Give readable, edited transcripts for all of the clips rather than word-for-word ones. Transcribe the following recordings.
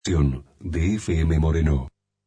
De FM Moreno.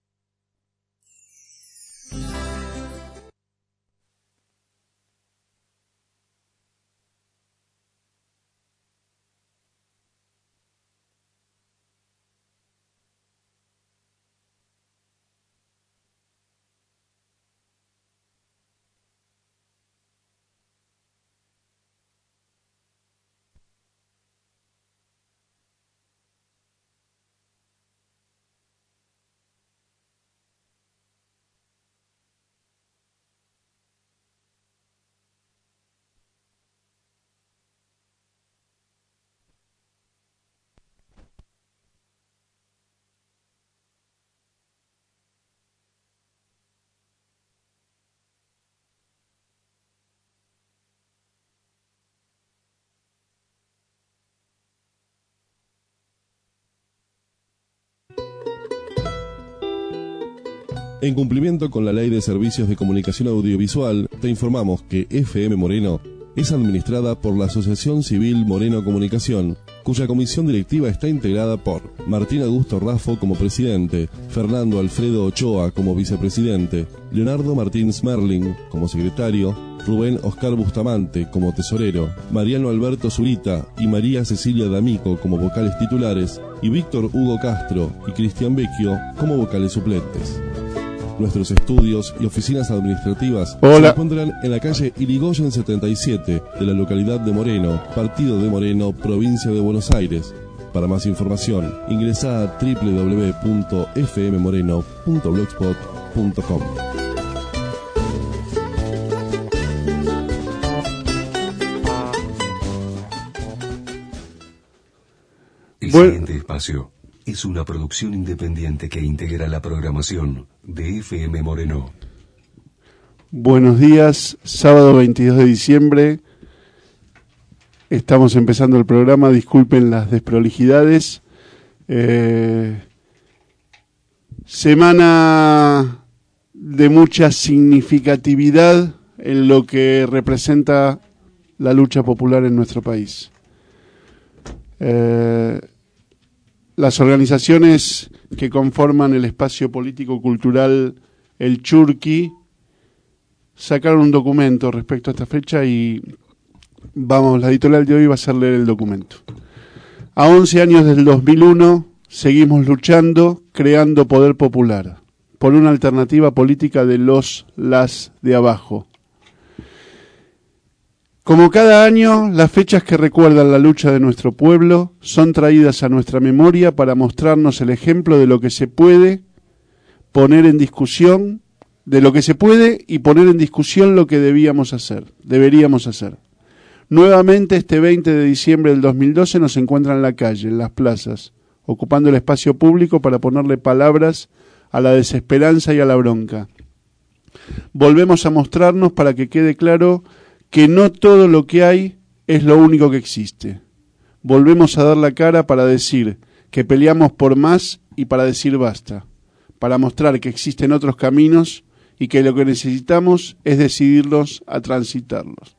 En cumplimiento con la Ley de Servicios de Comunicación Audiovisual, te informamos que FM Moreno es administrada por la Asociación Civil Moreno Comunicación, cuya comisión directiva está integrada por Martín Augusto Raffo como presidente, Fernando Alfredo Ochoa como vicepresidente, Leonardo Martín Smerling como secretario, Rubén Oscar Bustamante como tesorero, Mariano Alberto Zurita y María Cecilia D'Amico como vocales titulares, y Víctor Hugo Castro y Cristian Vecchio como vocales suplentes. Nuestros estudios y oficinas administrativas se encuentran en la calle Irigoyen 77 de la localidad de Moreno, partido de Moreno, provincia de Buenos Aires. Para más información, ingresa a www.fmmoreno.blogspot.com. El siguiente espacio es una producción independiente que integra la programación de FM Moreno. Buenos días, sábado 22 de diciembre. Estamos empezando el programa, disculpen las desprolijidades. Semana de mucha significatividad en lo que representa la lucha popular en nuestro país. Las organizaciones que conforman el espacio político-cultural El Churqui sacaron un documento respecto a esta fecha y la editorial de hoy va a ser leer el documento. A 11 años del 2001 seguimos luchando, creando poder popular por una alternativa política de las de abajo. Como cada año, las fechas que recuerdan la lucha de nuestro pueblo son traídas a nuestra memoria para mostrarnos el ejemplo de lo que se puede poner en discusión, y poner en discusión lo que deberíamos hacer. Nuevamente, este 20 de diciembre del 2012 nos encuentra en la calle, en las plazas, ocupando el espacio público para ponerle palabras a la desesperanza y a la bronca. Volvemos a mostrarnos para que quede claro que no todo lo que hay es lo único que existe. Volvemos a dar la cara para decir que peleamos por más y para decir basta, para mostrar que existen otros caminos y que lo que necesitamos es decidirlos a transitarlos.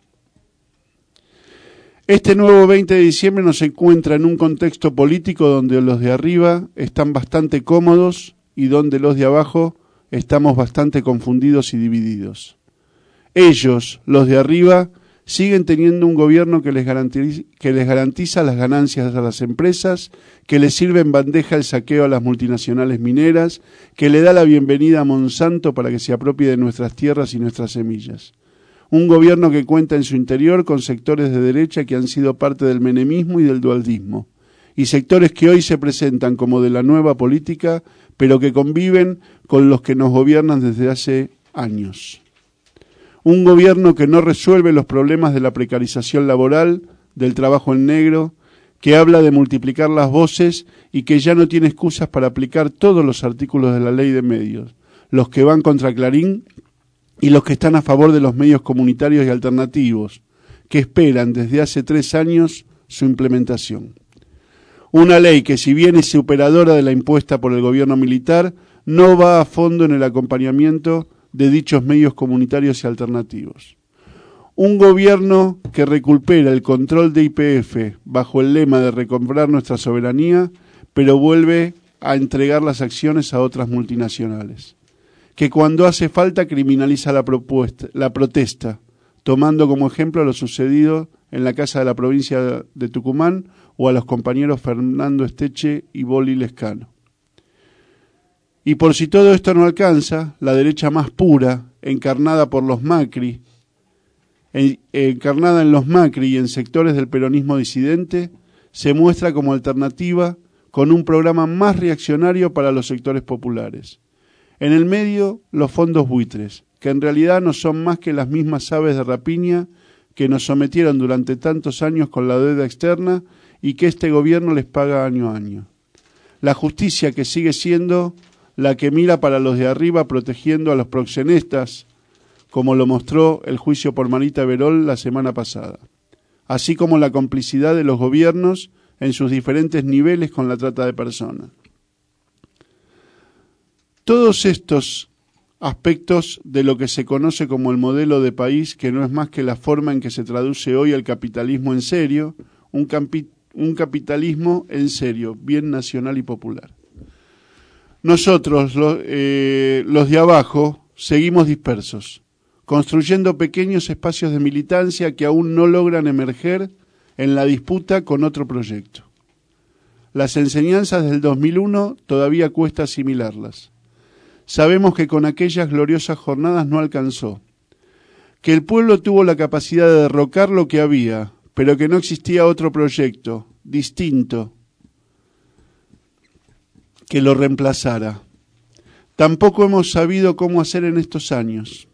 Este nuevo 20 de diciembre nos encuentra en un contexto político donde los de arriba están bastante cómodos y donde los de abajo estamos bastante confundidos y divididos. Ellos, los de arriba, siguen teniendo un gobierno que les garantiza las ganancias a las empresas, que les sirve en bandeja el saqueo a las multinacionales mineras, que le da la bienvenida a Monsanto para que se apropie de nuestras tierras y nuestras semillas. Un gobierno que cuenta en su interior con sectores de derecha que han sido parte del menemismo y del dualdismo, y sectores que hoy se presentan como de la nueva política, pero que conviven con los que nos gobiernan desde hace años. Un gobierno que no resuelve los problemas de la precarización laboral, del trabajo en negro, que habla de multiplicar las voces y que ya no tiene excusas para aplicar todos los artículos de la ley de medios, los que van contra Clarín y los que están a favor de los medios comunitarios y alternativos, que esperan desde hace 3 años su implementación. Una ley que, si bien es superadora de la impuesta por el gobierno militar, no va a fondo en el acompañamiento de dichos medios comunitarios y alternativos. Un gobierno que recupera el control de YPF bajo el lema de recomprar nuestra soberanía, pero vuelve a entregar las acciones a otras multinacionales, que cuando hace falta criminaliza la protesta, tomando como ejemplo lo sucedido en la Casa de la Provincia de Tucumán o a los compañeros Fernando Esteche y Boli Lescano. Y por si todo esto no alcanza, la derecha más pura, encarnada por los Macri, encarnada en los Macri y en sectores del peronismo disidente, se muestra como alternativa con un programa más reaccionario para los sectores populares. En el medio, los fondos buitres, que en realidad no son más que las mismas aves de rapiña que nos sometieron durante tantos años con la deuda externa y que este gobierno les paga año a año. La justicia que sigue siendo la que mira para los de arriba protegiendo a los proxenetas, como lo mostró el juicio por Marita Berol la semana pasada, así como la complicidad de los gobiernos en sus diferentes niveles con la trata de personas. Todos estos aspectos de lo que se conoce como el modelo de país, que no es más que la forma en que se traduce hoy el capitalismo en serio, un capitalismo en serio, bien nacional y popular. Nosotros, los de abajo, seguimos dispersos, construyendo pequeños espacios de militancia que aún no logran emerger en la disputa con otro proyecto. Las enseñanzas del 2001 todavía cuesta asimilarlas. Sabemos que con aquellas gloriosas jornadas no alcanzó, que el pueblo tuvo la capacidad de derrocar lo que había, pero que no existía otro proyecto, distinto, que lo reemplazara. Tampoco hemos sabido cómo hacerlo en estos años.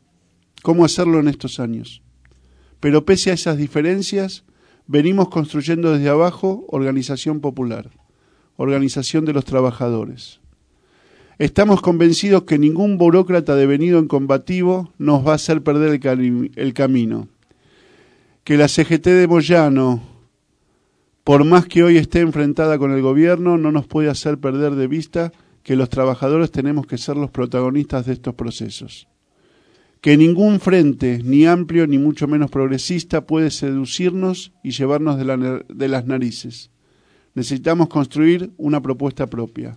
Pero pese a esas diferencias, venimos construyendo desde abajo organización popular, organización de los trabajadores. Estamos convencidos que ningún burócrata devenido en combativo nos va a hacer perder el camino. Que la CGT de Moyano, por más que hoy esté enfrentada con el gobierno, no nos puede hacer perder de vista que los trabajadores tenemos que ser los protagonistas de estos procesos. Que ningún frente, ni amplio ni mucho menos progresista, puede seducirnos y llevarnos de las narices. Necesitamos construir una propuesta propia.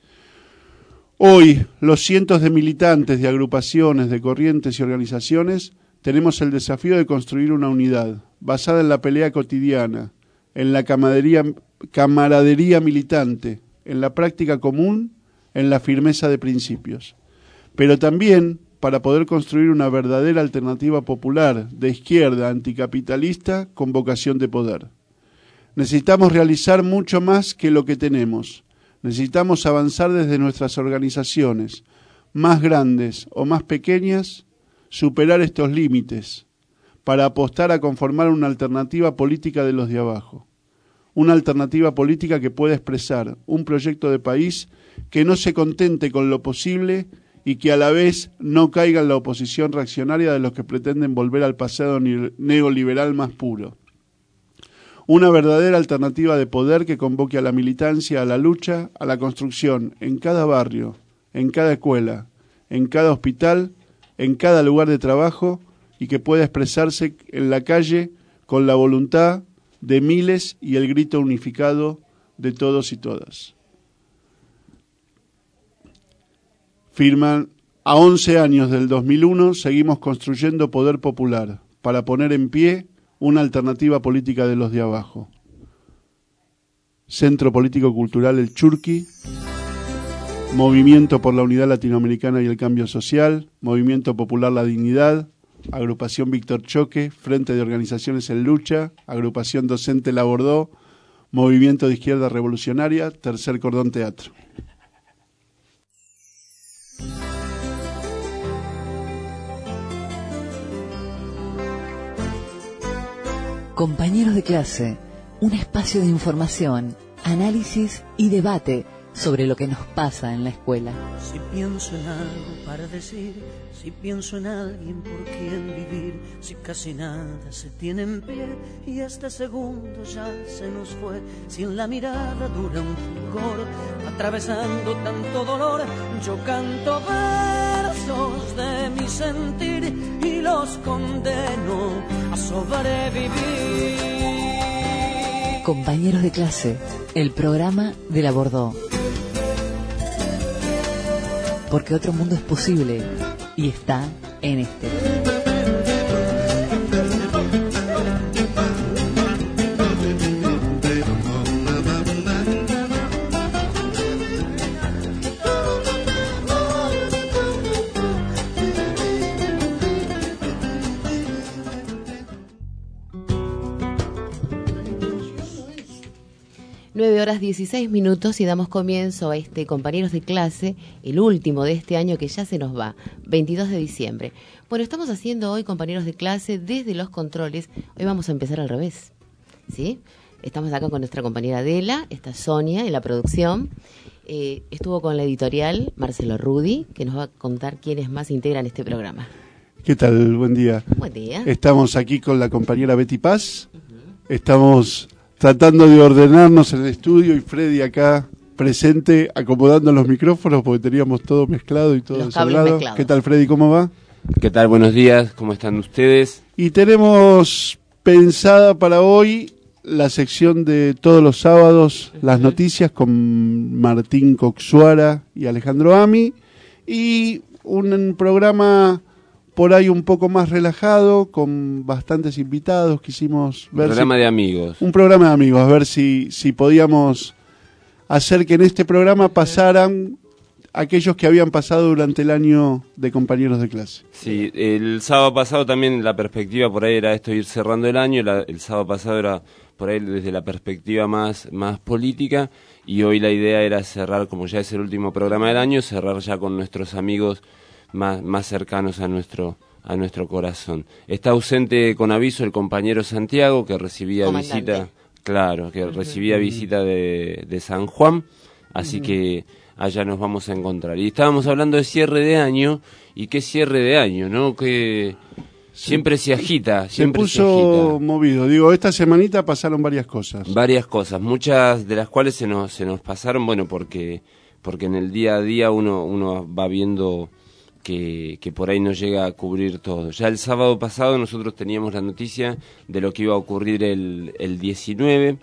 Hoy, los cientos de militantes de agrupaciones, de corrientes y organizaciones, tenemos el desafío de construir una unidad basada en la pelea cotidiana, en la camaradería militante, en la práctica común, en la firmeza de principios. Pero también para poder construir una verdadera alternativa popular, de izquierda, anticapitalista, con vocación de poder. Necesitamos realizar mucho más que lo que tenemos. Necesitamos avanzar desde nuestras organizaciones, más grandes o más pequeñas, superar estos límites, para apostar a conformar una alternativa política de los de abajo. Una alternativa política que pueda expresar un proyecto de país que no se contente con lo posible y que a la vez no caiga en la oposición reaccionaria de los que pretenden volver al pasado neoliberal más puro. Una verdadera alternativa de poder que convoque a la militancia, a la lucha, a la construcción, en cada barrio, en cada escuela, en cada hospital, en cada lugar de trabajo y que pueda expresarse en la calle con la voluntad de miles y el grito unificado de todos y todas. Firman: a 11 años del 2001 seguimos construyendo poder popular para poner en pie una alternativa política de los de abajo. Centro Político Cultural El Churqui, Movimiento por la Unidad Latinoamericana y el Cambio Social, Movimiento Popular La Dignidad, Agrupación Víctor Choque, Frente de Organizaciones en Lucha, Agrupación Docente La Bordó, Movimiento de Izquierda Revolucionaria, Tercer Cordón Teatro. Compañeros de clase, un espacio de información, análisis y debate sobre lo que nos pasa en la escuela. Si pienso en algo para decir, si pienso en alguien por quien vivir, si casi nada se tiene en pie y este segundo ya se nos fue, si en la mirada dura un fulgor, atravesando tanto dolor, yo canto versos de mi sentir y los condeno a sobrevivir. Compañeros de clase, el programa de La Bordó. porque otro mundo es posible y está en este. Horas 16 minutos y damos comienzo a este Compañeros de Clase, el último de este año que ya se nos va, 22 de diciembre. Bueno, estamos haciendo hoy Compañeros de Clase desde los controles. Hoy vamos a empezar al revés, ¿sí? Estamos acá con nuestra compañera Adela, está Sonia en la producción. Estuvo con la editorial Marcelo Rudi, que nos va a contar quiénes más integran este programa. ¿Qué tal? Buen día. Buen día. Estamos aquí con la compañera Betty Paz. Estamos tratando de ordenarnos en el estudio y Freddy acá presente, acomodando los micrófonos porque teníamos todo mezclado y todo desarmado. ¿Qué tal, Freddy? ¿Cómo va? ¿Qué tal? Buenos días. ¿Cómo están ustedes? Y tenemos pensada para hoy la sección de todos los sábados, las noticias con Martín Coxuara y Alejandro Ami, y un programa por ahí un poco más relajado, con bastantes invitados. Quisimos ver un programa de amigos. Un programa de amigos, a ver si podíamos hacer que en este programa pasaran aquellos que habían pasado durante el año de compañeros de clase. Sí, el sábado pasado también la perspectiva por ahí era esto, ir cerrando el año. El sábado pasado era por ahí desde la perspectiva más política, y hoy la idea era cerrar, como ya es el último programa del año, cerrar ya con nuestros amigos más cercanos a nuestro corazón. Está ausente con aviso el compañero Santiago, que recibía visita, recibía visita de San Juan, así que allá nos vamos a encontrar. Y estábamos hablando de cierre de año, y qué cierre de año, ¿no? Que siempre se agita, siempre se puso movido. Digo, esta semanita pasaron varias cosas. Varias cosas, muchas de las cuales se nos pasaron, bueno, porque en el día a día uno va viendo que por ahí no llega a cubrir todo. Ya el sábado pasado nosotros teníamos la noticia de lo que iba a ocurrir el 19,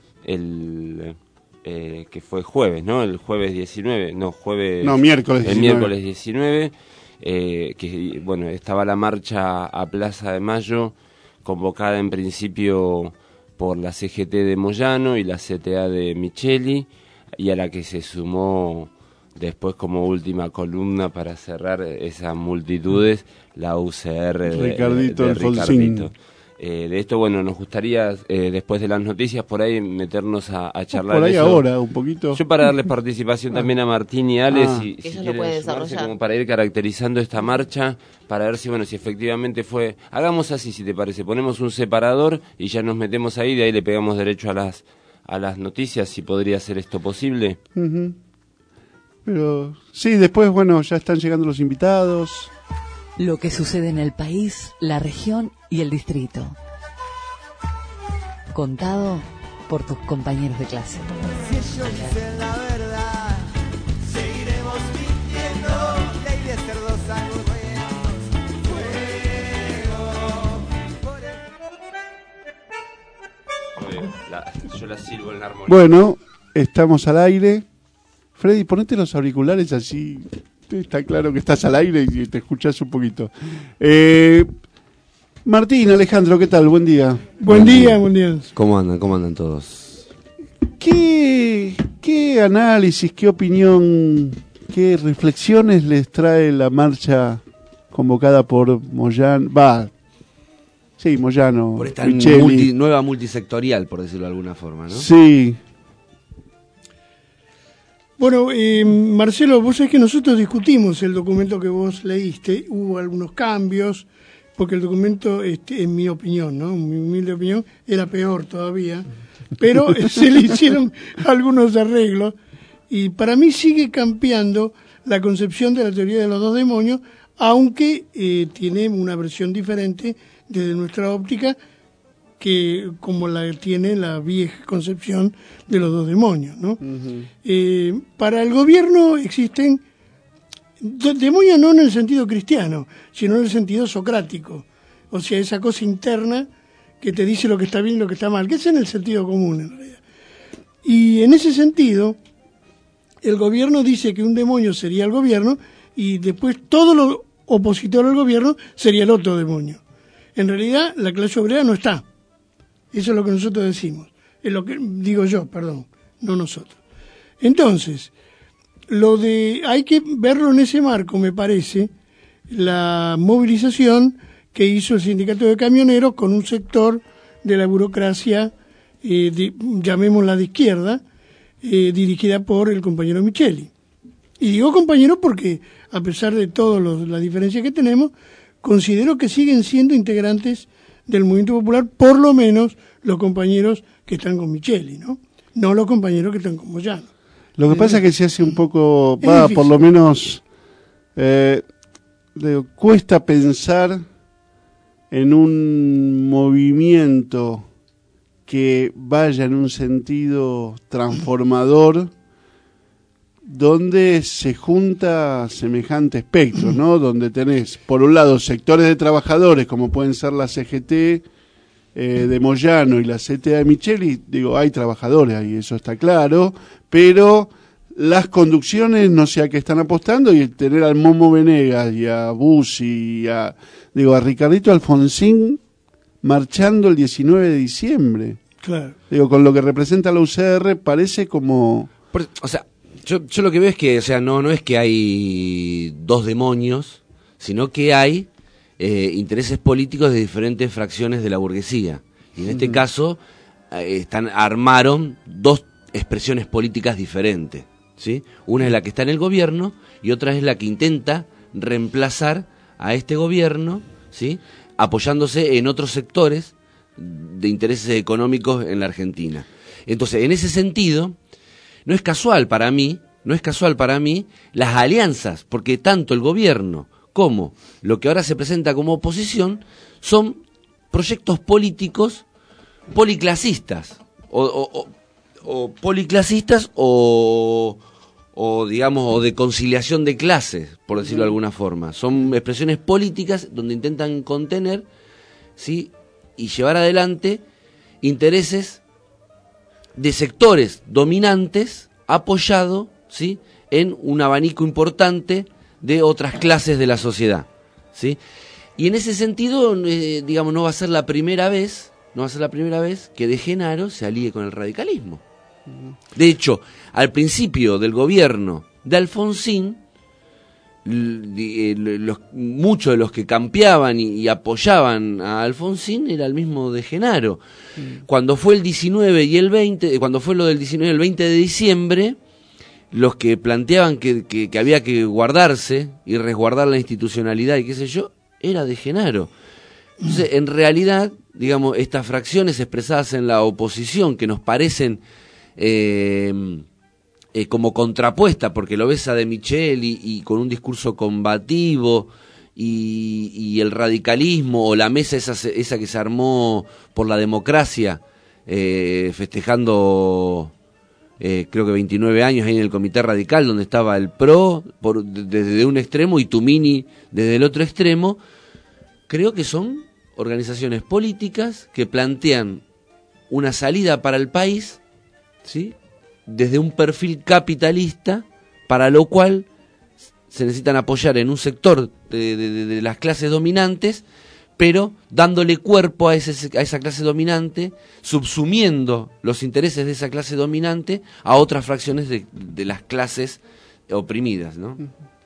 que fue jueves, ¿no? El jueves 19, miércoles 19. El miércoles 19, que bueno, estaba la marcha a Plaza de Mayo, convocada en principio por la CGT de Moyano y la CTA de Micheli, y a la que se sumó después como última columna para cerrar esas multitudes la UCR Ricardito Alfonsín. De esto, bueno, nos gustaría, después de las noticias, por ahí meternos a charlar. Por ahí eso. Ahora, un poquito. Yo para darles participación también a Martín y Ale, si quieren sumarse, como para ir caracterizando esta marcha, para ver si efectivamente fue. Hagamos así, si te parece, ponemos un separador y ya nos metemos ahí, de ahí le pegamos derecho a las noticias, si podría ser esto posible. Uh-huh. Pero sí, después, bueno, ya están llegando los invitados. Lo que sucede en el país, la región y el distrito. Contado por tus compañeros de clase. Si ellos dicen la verdad, seguiremos mintiendo. Ley de cerdos aburridos, fuego. Yo la sirvo en la armonía. Bueno, estamos al aire. Freddy, ponete los auriculares así. Está claro que estás al aire y te escuchás un poquito. Martín, Alejandro, ¿qué tal? Buen día. Buen día. ¿Cómo andan todos? ¿Qué análisis, qué opinión, qué reflexiones les trae la marcha convocada por Moyano? Moyano. Por esta nueva multisectorial, por decirlo de alguna forma, ¿no? Sí. Bueno, Marcelo, vos sabés que nosotros discutimos el documento que vos leíste, hubo algunos cambios, porque el documento, en mi opinión, ¿no? Mi humilde opinión, era peor todavía, pero se le hicieron algunos arreglos, y para mí sigue campeando la concepción de la teoría de los dos demonios, aunque tiene una versión diferente desde nuestra óptica, que como la tiene la vieja concepción de los dos demonios, ¿no? Uh-huh. Para el gobierno existen demonios no en el sentido cristiano, sino en el sentido socrático, o sea, esa cosa interna que te dice lo que está bien y lo que está mal, que es en el sentido común en realidad. Y en ese sentido, el gobierno dice que un demonio sería el gobierno y después todo lo opositor al gobierno sería el otro demonio. En realidad la clase obrera no está. Eso es lo que nosotros decimos. Es lo que digo yo, perdón, no nosotros. Entonces, hay que verlo en ese marco, me parece, la movilización que hizo el sindicato de camioneros con un sector de la burocracia, llamémosla de izquierda, dirigida por el compañero Micheli. Y digo compañero porque, a pesar de todas las diferencias que tenemos, considero que siguen siendo integrantes del movimiento popular, por lo menos los compañeros que están con Micheli, ¿no? No los compañeros que están con Moyano. Lo que pasa es que se hace un poco, por lo menos, cuesta pensar en un movimiento que vaya en un sentido transformador, donde se junta semejante espectro, ¿no? Donde tenés, por un lado, sectores de trabajadores, como pueden ser la CGT de Moyano y la CTA de Micheli. Digo, hay trabajadores ahí, eso está claro, pero las conducciones no sé a qué están apostando, y tener al Momo Venegas y a Bussi y a Ricardito Alfonsín marchando el 19 de diciembre. Claro. Digo, con lo que representa la UCR, parece como... Yo lo que veo es que, no es que hay dos demonios, sino que hay intereses políticos de diferentes fracciones de la burguesía. Y en este caso armaron dos expresiones políticas diferentes, ¿sí? Una es la que está en el gobierno y otra es la que intenta reemplazar a este gobierno, ¿sí? Apoyándose en otros sectores de intereses económicos en la Argentina. Entonces, en ese sentido, no es casual para mí las alianzas, porque tanto el gobierno como lo que ahora se presenta como oposición son proyectos políticos policlasistas, o policlasistas o de conciliación de clases, por decirlo de alguna forma. Son expresiones políticas donde intentan contener, ¿sí?, y llevar adelante intereses de sectores dominantes apoyado, ¿sí?, en un abanico importante de otras clases de la sociedad, ¿sí? Y en ese sentido, no va a ser la primera vez que De Genaro se alíe con el radicalismo. De hecho, al principio del gobierno de Alfonsín, muchos de los que campeaban y apoyaban a Alfonsín era el mismo De Genaro. Cuando fue el 19 y el 20, cuando fue lo del 19 y el 20 de diciembre, los que planteaban que había que guardarse y resguardar la institucionalidad y qué sé yo, era De Genaro. Entonces, en realidad, estas fracciones expresadas en la oposición, que nos parecen como contrapuesta, porque lo ves a De Micheli y con un discurso combativo, y el radicalismo, o la mesa esa que se armó por la democracia, festejando creo que 29 años ahí en el Comité Radical, donde estaba el PRO desde un extremo y Tumini desde el otro extremo. Creo que son organizaciones políticas que plantean una salida para el país, ¿sí?, desde un perfil capitalista, para lo cual se necesitan apoyar en un sector de las clases dominantes, pero dándole cuerpo a esa clase dominante, subsumiendo los intereses de esa clase dominante a otras fracciones de las clases oprimidas, ¿no?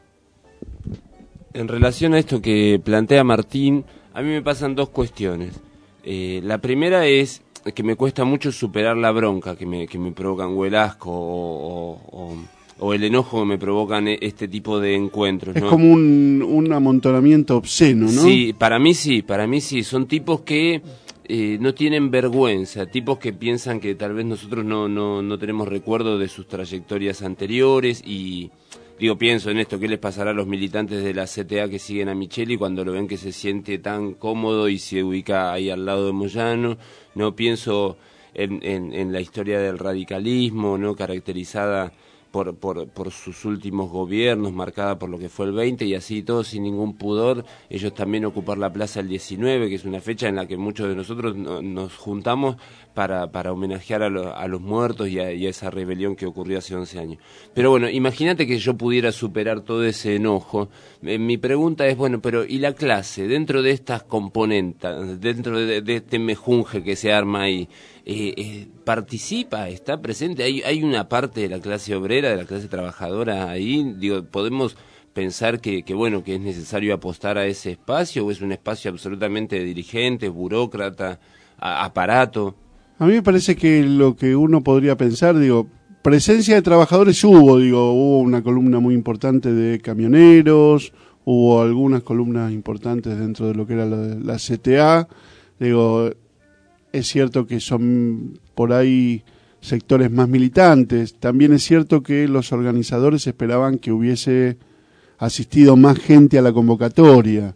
En relación a esto que plantea Martín, a mí me pasan dos cuestiones. La primera es que me cuesta mucho superar la bronca que me provocan, o el asco, o el enojo que me provocan este tipo de encuentros, ¿no? Es como un amontonamiento obsceno, ¿no? Sí, para mí sí, son tipos que no tienen vergüenza, tipos que piensan que tal vez nosotros no tenemos recuerdo de sus trayectorias anteriores, y pienso en esto, ¿qué les pasará a los militantes de la CTA que siguen a Micheli cuando lo ven que se siente tan cómodo y se ubica ahí al lado de Moyano? No pienso en la historia del radicalismo, no caracterizada por sus últimos gobiernos, marcada por lo que fue el 20, y así todo sin ningún pudor, ellos también ocupar la plaza el 19, que es una fecha en la que muchos de nosotros nos juntamos para homenajear a los muertos y a esa rebelión que ocurrió hace 11 años. Pero bueno, imagínate que yo pudiera superar todo ese enojo. Mi pregunta es, bueno, pero ¿y la clase? Dentro de estas componentes, dentro de este mejunje que se arma ahí, participa, está presente, hay una parte de la clase obrera, de la clase trabajadora ahí, digo, podemos pensar que bueno, que es necesario apostar a ese espacio, o es un espacio absolutamente de dirigentes, burócrata, aparato. A mí me parece que lo que uno podría pensar, digo, presencia de trabajadores hubo una columna muy importante de camioneros, hubo algunas columnas importantes dentro de lo que era la CTA, digo, es cierto que son por ahí sectores más militantes. También es cierto que los organizadores esperaban que hubiese asistido más gente a la convocatoria.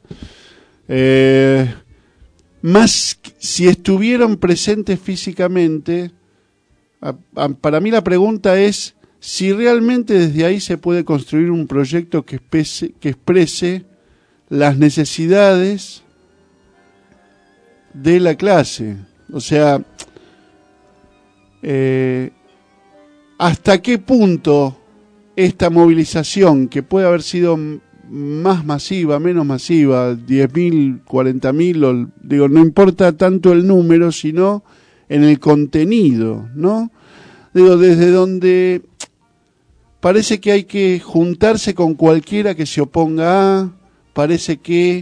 Más si estuvieron presentes físicamente, para mí la pregunta es si realmente desde ahí se puede construir un proyecto que exprese las necesidades de la clase. O sea, ¿hasta qué punto esta movilización, que puede haber sido más masiva, menos masiva, 10.000, 40.000, digo, no importa tanto el número, sino en el contenido, ¿no? Digo, desde donde parece que hay que juntarse con cualquiera que se oponga a, parece que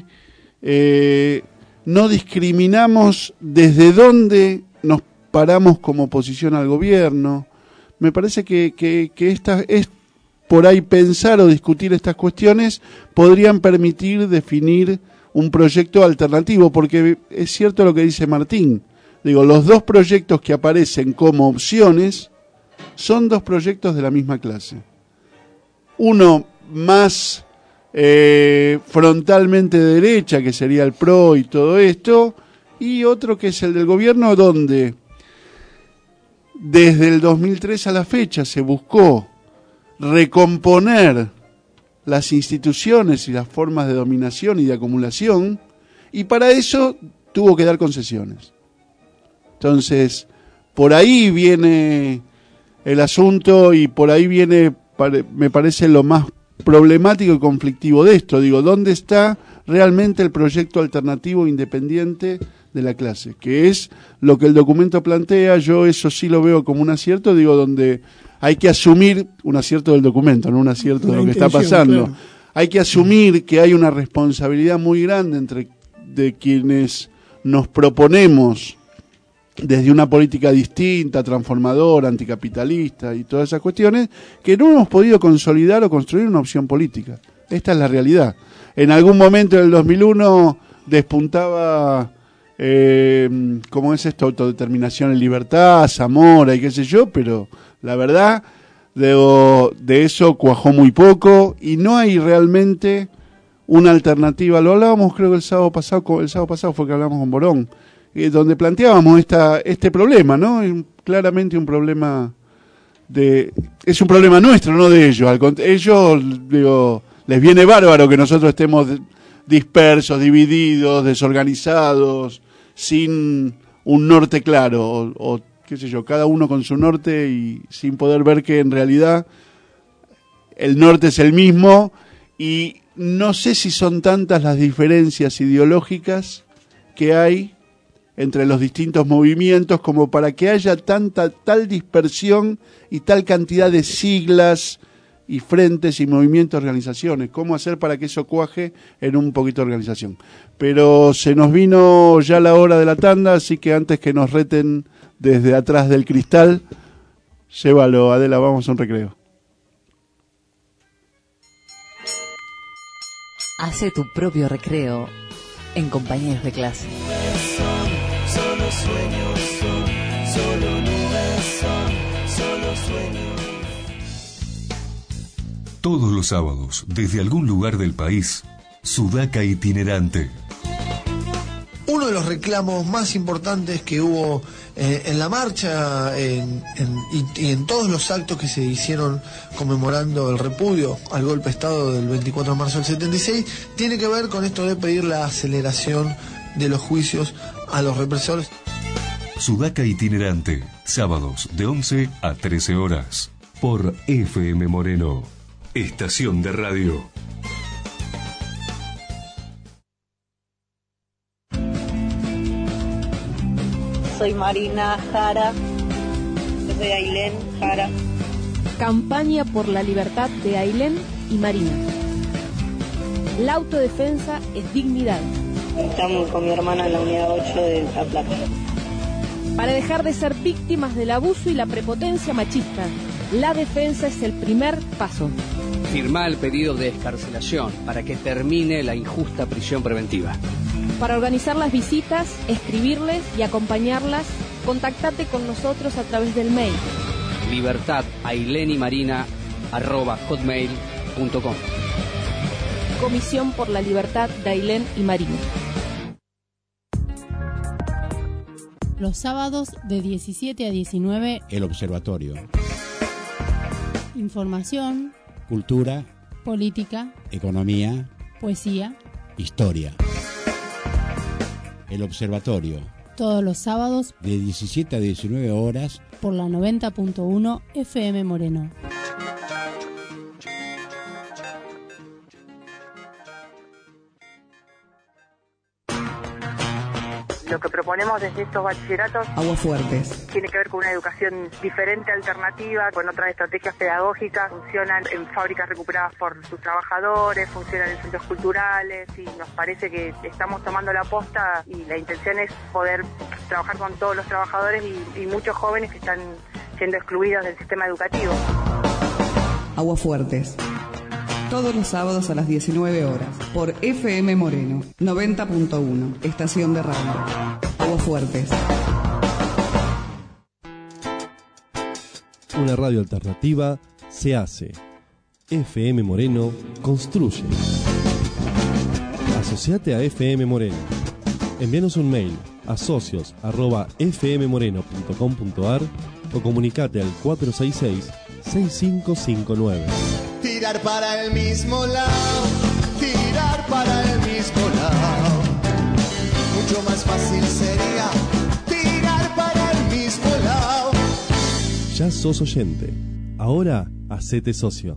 no discriminamos desde dónde nos paramos como oposición al gobierno. Me parece que es por ahí pensar o discutir estas cuestiones podrían permitir definir un proyecto alternativo, porque es cierto lo que dice Martín. Digo, los dos proyectos que aparecen como opciones son dos proyectos de la misma clase. Uno más frontalmente de derecha, que sería el PRO y todo esto, y otro que es el del gobierno, donde desde el 2003 a la fecha se buscó recomponer las instituciones y las formas de dominación y de acumulación, y para eso tuvo que dar concesiones. Entonces, por ahí viene el asunto, y por ahí viene, me parece, lo más problemático y conflictivo de esto. Digo, ¿dónde está realmente el proyecto alternativo independiente de la clase? Que es lo que el documento plantea. Yo eso sí lo veo como un acierto, digo, donde hay que asumir un acierto del documento, no un acierto de lo que está pasando. Claro. Hay que asumir que hay una responsabilidad muy grande de quienes nos proponemos desde una política distinta, transformadora, anticapitalista y todas esas cuestiones, que no hemos podido consolidar o construir una opción política. Esta es la realidad. En algún momento del 2001 despuntaba, ¿cómo es esto? Autodeterminación en libertad, Zamora y qué sé yo, pero la verdad, de eso cuajó muy poco y no hay realmente una alternativa. Lo hablábamos, creo que el sábado pasado fue que hablamos con Borón, donde planteábamos este problema, ¿no? Claramente un problema es un problema nuestro, no de ellos. Ellos, digo, les viene bárbaro que nosotros estemos dispersos, divididos, desorganizados, sin un norte claro, o qué sé yo, cada uno con su norte y sin poder ver que en realidad el norte es el mismo, y no sé si son tantas las diferencias ideológicas que hay entre los distintos movimientos como para que haya tal dispersión y tal cantidad de siglas y frentes y movimientos, organizaciones. ¿Cómo hacer para que eso cuaje en un poquito de organización? Pero se nos vino ya la hora de la tanda, así que antes que nos reten desde atrás del cristal, llévalo, Adela, vamos a un recreo. Hace tu propio recreo en Compañeros de Clase. Solo sueños son, solo nubes son, solo sueños. Todos los sábados, desde algún lugar del país, Sudaca Itinerante. Uno de los reclamos más importantes que hubo en la marcha y en todos los actos que se hicieron conmemorando el repudio al golpe de Estado del 24 de marzo del 76, tiene que ver con esto de pedir la aceleración de los juicios a los represores. Sudaca itinerante, sábados de 11 a 13 horas, por FM Moreno, estación de radio. Soy Marina Jara, yo soy Ailén Jara. Campaña por la libertad de Ailén y Marina. La autodefensa es dignidad. Estamos con mi hermana en la unidad 8 de La Plata. Para dejar de ser víctimas del abuso y la prepotencia machista, la defensa es el primer paso. Firmá el pedido de excarcelación para que termine la injusta prisión preventiva. Para organizar las visitas, escribirles y acompañarlas, contactate con nosotros a través del mail libertadailenymarina@hotmail.com. Comisión por la Libertad de Ailén y Marina. Los sábados de 17 a 19, El Observatorio. Información, Cultura, política, economía, poesía, historia. El Observatorio. Todos los sábados De 17 a 19 horas. Por la 90.1 FM Moreno. Lo que proponemos desde estos bachilleratos Aguafuertes tiene que ver con una educación diferente, alternativa, con otras estrategias pedagógicas. Funcionan en fábricas recuperadas por sus trabajadores, funcionan en centros culturales y nos parece que estamos tomando la posta y la intención es poder trabajar con todos los trabajadores y muchos jóvenes que están siendo excluidos del sistema educativo. Aguafuertes. Todos los sábados a las 19 horas, por FM Moreno, 90.1, estación de radio. Aguafuertes. Una radio alternativa se hace. FM Moreno construye. Asociate a FM Moreno. Envíanos un mail a socios@fmmoreno.com.ar o comunicate al 466-6559. Tirar para el mismo lado, tirar para el mismo lado. Mucho más fácil sería tirar para el mismo lado. Ya sos oyente. Ahora hacete socio.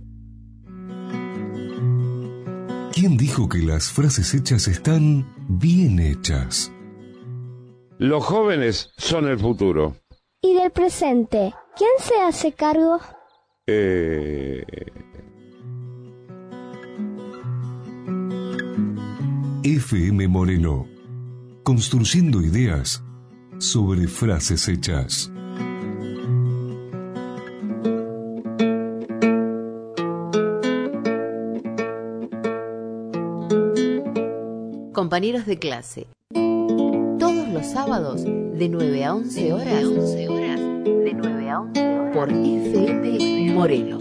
¿Quién dijo que las frases hechas están bien hechas? Los jóvenes son el futuro. ¿Y del presente? ¿Quién se hace cargo? FM Moreno, construyendo ideas sobre frases hechas. Compañeros de clase. Todos los sábados de 9 a 11 horas. De 9 a 11 horas. Por FM Moreno.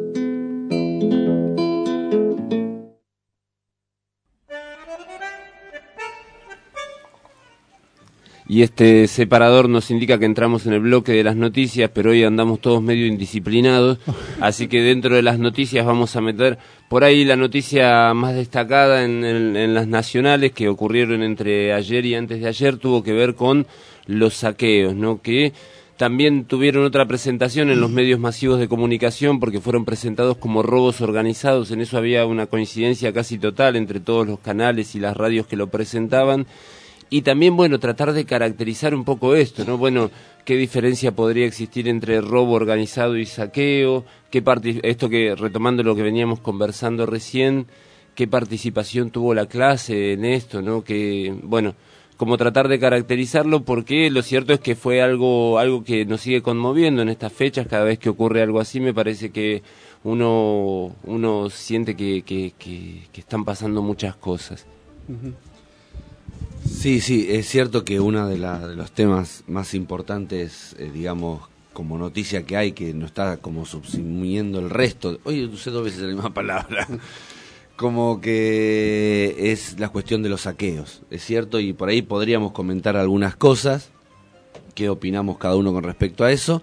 Y este separador nos indica que entramos en el bloque de las noticias, pero hoy andamos todos medio indisciplinados, así que dentro de las noticias vamos a meter por ahí la noticia más destacada en las nacionales que ocurrieron entre ayer y antes de ayer, tuvo que ver con los saqueos, ¿no? Que también tuvieron otra presentación en los medios masivos de comunicación porque fueron presentados como robos organizados. En eso había una coincidencia casi total entre todos los canales y las radios que lo presentaban. Y también, bueno, tratar de caracterizar un poco esto, ¿no? Bueno, ¿qué diferencia podría existir entre robo organizado y saqueo? Esto que, retomando lo que veníamos conversando recién, ¿qué participación tuvo la clase en esto, no? Que, bueno, como tratar de caracterizarlo, porque lo cierto es que fue algo que nos sigue conmoviendo en estas fechas. Cada vez que ocurre algo así me parece que uno siente que están pasando muchas cosas. Uh-huh. Sí, es cierto que uno de los temas más importantes, digamos, como noticia que hay, que no está como subsumiendo el resto, oye, usé 2 veces la misma palabra, como que es la cuestión de los saqueos, es cierto, y por ahí podríamos comentar algunas cosas, qué opinamos cada uno con respecto a eso.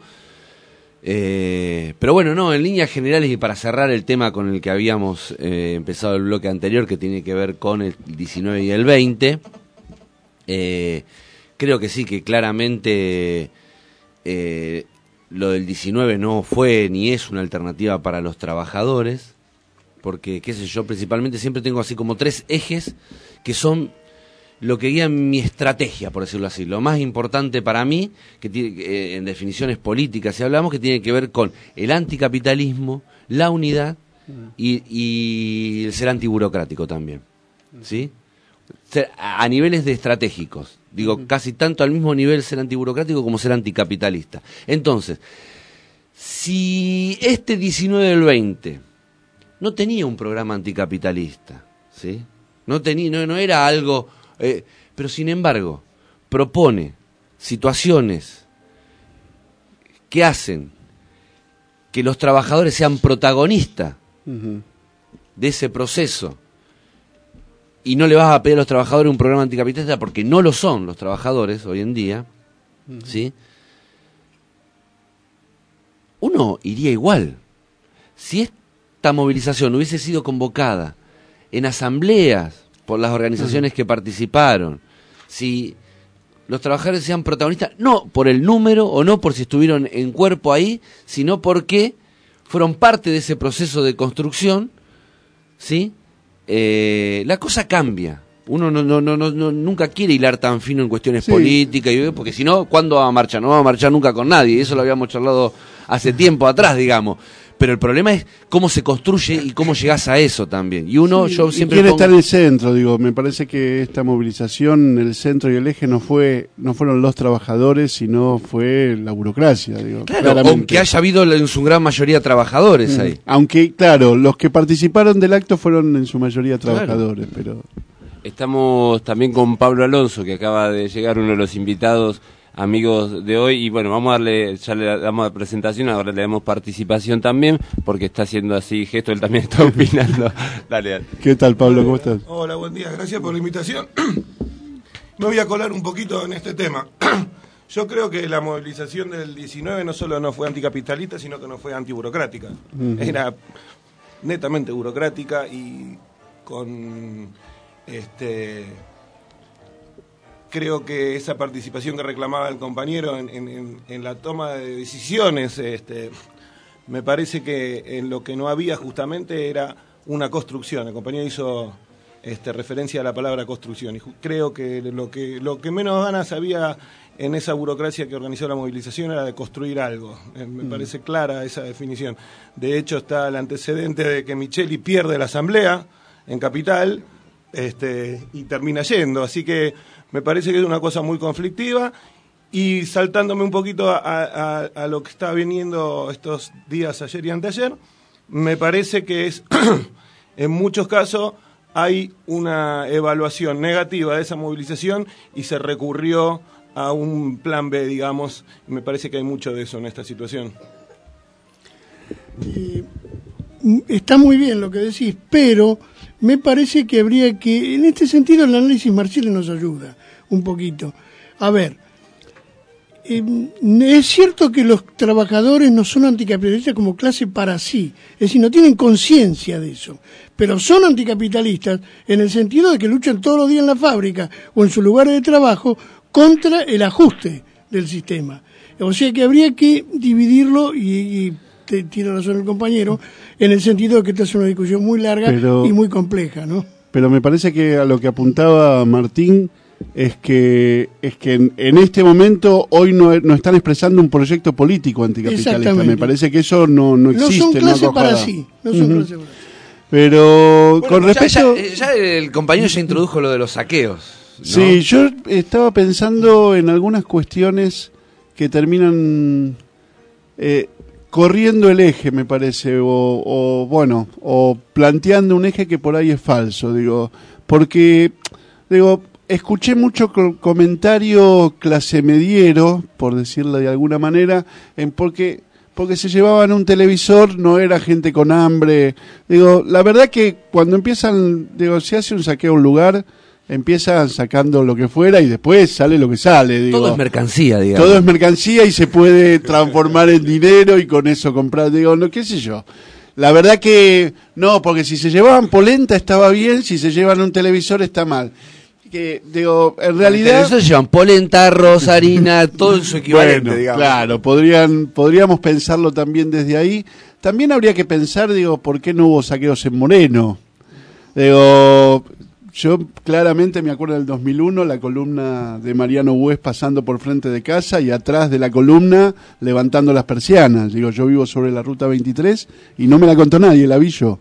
Pero bueno, no, en líneas generales, y para cerrar el tema con el que habíamos empezado el bloque anterior, que tiene que ver con el 19 y el 20, creo que sí, que claramente lo del 19 no fue ni es una alternativa para los trabajadores, porque, qué sé yo, principalmente siempre tengo así como 3 ejes que son lo que guía mi estrategia, por decirlo así. Lo más importante para mí, que tiene, en definiciones políticas, si hablamos, que tiene que ver con el anticapitalismo, la unidad y el ser antiburocrático también, ¿sí? A niveles de estratégicos, digo, casi tanto al mismo nivel ser antiburocrático como ser anticapitalista. Entonces, si este 19 del 20 no tenía un programa anticapitalista, ¿sí? No era algo... pero sin embargo, propone situaciones que hacen que los trabajadores sean protagonistas de ese proceso, y no le vas a pedir a los trabajadores un programa anticapitalista porque no lo son los trabajadores hoy en día, ¿sí? Uno iría igual. Si esta movilización hubiese sido convocada en asambleas por las organizaciones que participaron, si los trabajadores sean protagonistas, no por el número o no por si estuvieron en cuerpo ahí, sino porque fueron parte de ese proceso de construcción, ¿sí? La cosa cambia. Uno nunca quiere hilar tan fino en cuestiones políticas, porque si no, ¿cuándo va a marchar? No va a marchar nunca con nadie, eso lo habíamos charlado hace tiempo atrás, digamos. Pero el problema es cómo se construye y cómo llegás a eso también. Y uno, yo siempre quiere estar en el centro, digo, me parece que esta movilización, el centro y el eje no fueron los trabajadores, sino fue la burocracia, digo. Claro, aunque haya habido en su gran mayoría trabajadores ahí. Aunque, claro, los que participaron del acto fueron en su mayoría trabajadores, pero... Estamos también con Pablo Alonso, que acaba de llegar, uno de los invitados amigos de hoy, y bueno, ya le damos la presentación, ahora le damos participación también, porque está haciendo así gesto, él también está opinando. Dale. ¿Qué tal, Pablo? ¿Cómo estás? Hola, buen día, gracias por la invitación. Me voy a colar un poquito en este tema. Yo creo que la movilización del 19 no solo no fue anticapitalista, sino que no fue antiburocrática. Era netamente burocrática y con... creo que esa participación que reclamaba el compañero en la toma de decisiones, me parece que en lo que no había justamente era una construcción. El compañero hizo referencia a la palabra construcción, y creo que lo que menos ganas había en esa burocracia que organizó la movilización era de construir algo. Me parece clara esa definición. De hecho, está el antecedente de que Micheli pierde la asamblea en Capital, y termina yendo, así que me parece que es una cosa muy conflictiva. Y saltándome un poquito a lo que está viniendo estos días, ayer y anteayer, me parece que es en muchos casos hay una evaluación negativa de esa movilización y se recurrió a un plan B, digamos. Me parece que hay mucho de eso en esta situación. Está muy bien lo que decís, pero me parece que habría que, en este sentido, el análisis Marcelo nos ayuda un poquito. A ver, es cierto que los trabajadores no son anticapitalistas como clase para sí, es decir, no tienen conciencia de eso, pero son anticapitalistas en el sentido de que luchan todos los días en la fábrica o en su lugar de trabajo contra el ajuste del sistema. O sea que habría que dividirlo, y tiene razón el compañero, en el sentido de que esta es una discusión muy larga y muy compleja, ¿no? Pero me parece que a lo que apuntaba Martín es que en este momento hoy no están expresando un proyecto político anticapitalista. Me parece que eso no existe. No son clase para sí. No son clase para sí. Pero bueno, con respecto... Ya el compañero ya introdujo lo de los saqueos, ¿no? Sí, yo estaba pensando en algunas cuestiones que terminan... corriendo el eje, me parece, o planteando un eje que por ahí es falso, porque escuché mucho comentario clase mediero, por decirlo de alguna manera, porque porque se llevaban un televisor, no era gente con hambre. Digo, la verdad que cuando empiezan, digo, si hace un saqueo a un lugar, empiezan sacando lo que fuera y después sale lo que sale. Digo, todo es mercancía, digamos. Todo es mercancía y se puede transformar en dinero y con eso comprar, digo, no, qué sé yo. La verdad que no, porque si se llevaban polenta estaba bien, si se llevan un televisor está mal. Que, digo, en realidad... Eso se llevan polenta, arroz, harina, todo su equivalente, bueno, digamos. Claro, podríamos pensarlo también desde ahí. También habría que pensar, digo, ¿por qué no hubo saqueos en Moreno? Digo, yo claramente me acuerdo del 2001, la columna de Mariano Hues pasando por frente de casa y atrás de la columna levantando las persianas. Digo, yo vivo sobre la ruta 23 y no me la contó nadie, la vi yo.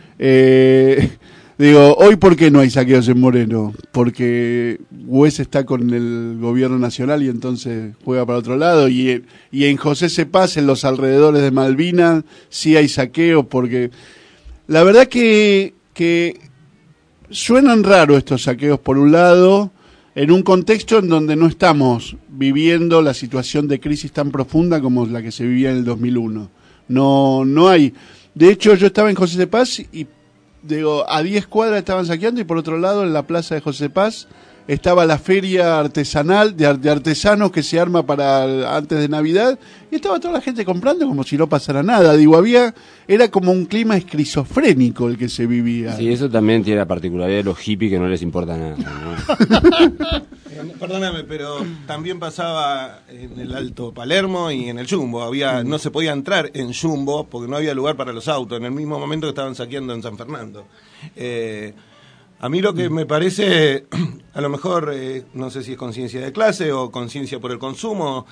Digo, hoy ¿por qué no hay saqueos en Moreno? Porque Hues está con el gobierno nacional y entonces juega para otro lado. Y en José Cepaz, en los alrededores de Malvinas, sí hay saqueos, porque la verdad que suenan raros estos saqueos por un lado, en un contexto en donde no estamos viviendo la situación de crisis tan profunda como la que se vivía en el 2001. No hay. De hecho, yo estaba en José Cepaz y digo, a 10 cuadras estaban saqueando y por otro lado en la plaza de José Paz estaba la feria artesanal de artesanos que se arma para antes de Navidad y estaba toda la gente comprando como si no pasara nada. Digo, era como un clima esquizofrénico el que se vivía. Sí, eso también tiene la particularidad de los hippies que no les importa nada, ¿no? Perdóname, pero también pasaba en el Alto Palermo y en el Jumbo. No se podía entrar en Jumbo porque no había lugar para los autos, en el mismo momento que estaban saqueando en San Fernando. A mí lo que me parece, a lo mejor, no sé si es conciencia de clase o conciencia por el consumo,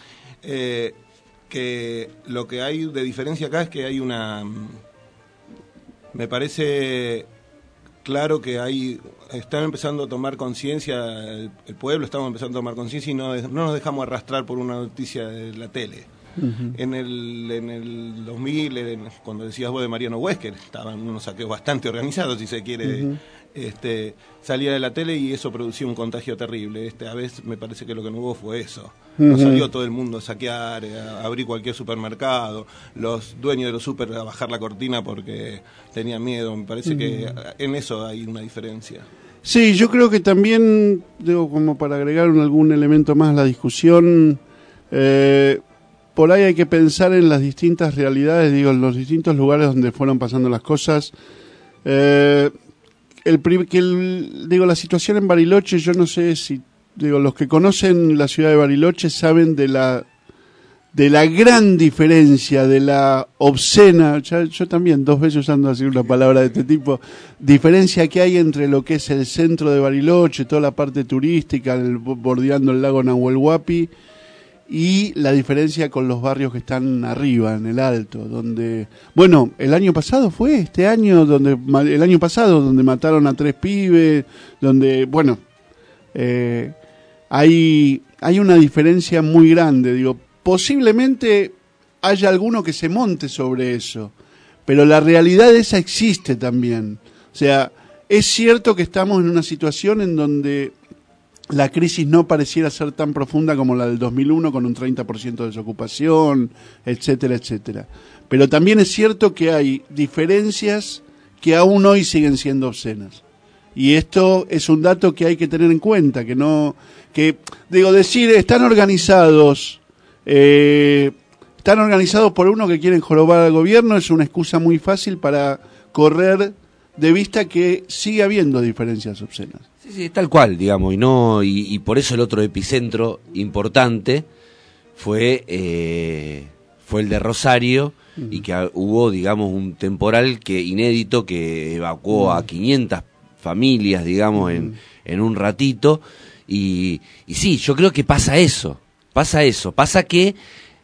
que lo que hay de diferencia acá es que hay me parece claro que están empezando a tomar conciencia, el pueblo estamos empezando a tomar conciencia y no nos dejamos arrastrar por una noticia de la tele. Uh-huh. En el 2000, cuando decías vos de Mariano Hues, que estaban unos saqueos bastante organizados, si se quiere, uh-huh. Salía de la tele y eso producía un contagio terrible. A veces me parece que lo que no hubo fue eso. No salió todo el mundo a saquear, a abrir cualquier supermercado, los dueños de los super a bajar la cortina porque tenían miedo. Me parece que en eso hay una diferencia. Sí, yo creo que también, digo, como para agregar algún elemento más a la discusión, por ahí hay que pensar en las distintas realidades, digo, en los distintos lugares donde fueron pasando las cosas. La situación en Bariloche, yo no sé si, digo, los que conocen la ciudad de Bariloche saben de la gran diferencia, de la obscena, yo también 2 veces usando así una palabra de este tipo, diferencia que hay entre lo que es el centro de Bariloche, toda la parte turística, bordeando el lago Nahuel Huapi, y la diferencia con los barrios que están arriba, en el alto, donde, bueno, el año pasado donde mataron a 3 pibes, donde, bueno, hay una diferencia muy grande, digo, posiblemente haya alguno que se monte sobre eso, pero la realidad esa existe también. O sea, es cierto que estamos en una situación en donde la crisis no pareciera ser tan profunda como la del 2001, con un 30% de desocupación, etcétera, etcétera. Pero también es cierto que hay diferencias que aún hoy siguen siendo obscenas. Y esto es un dato que hay que tener en cuenta, decir, están organizados por uno que quieren jorobar al gobierno es una excusa muy fácil para correr de vista que sigue habiendo diferencias obscenas. Sí, tal cual, digamos, y por eso el otro epicentro importante fue el de Rosario, y que hubo, digamos, un temporal inédito que evacuó a 500 familias, digamos, en un ratito, y sí, yo creo que pasa que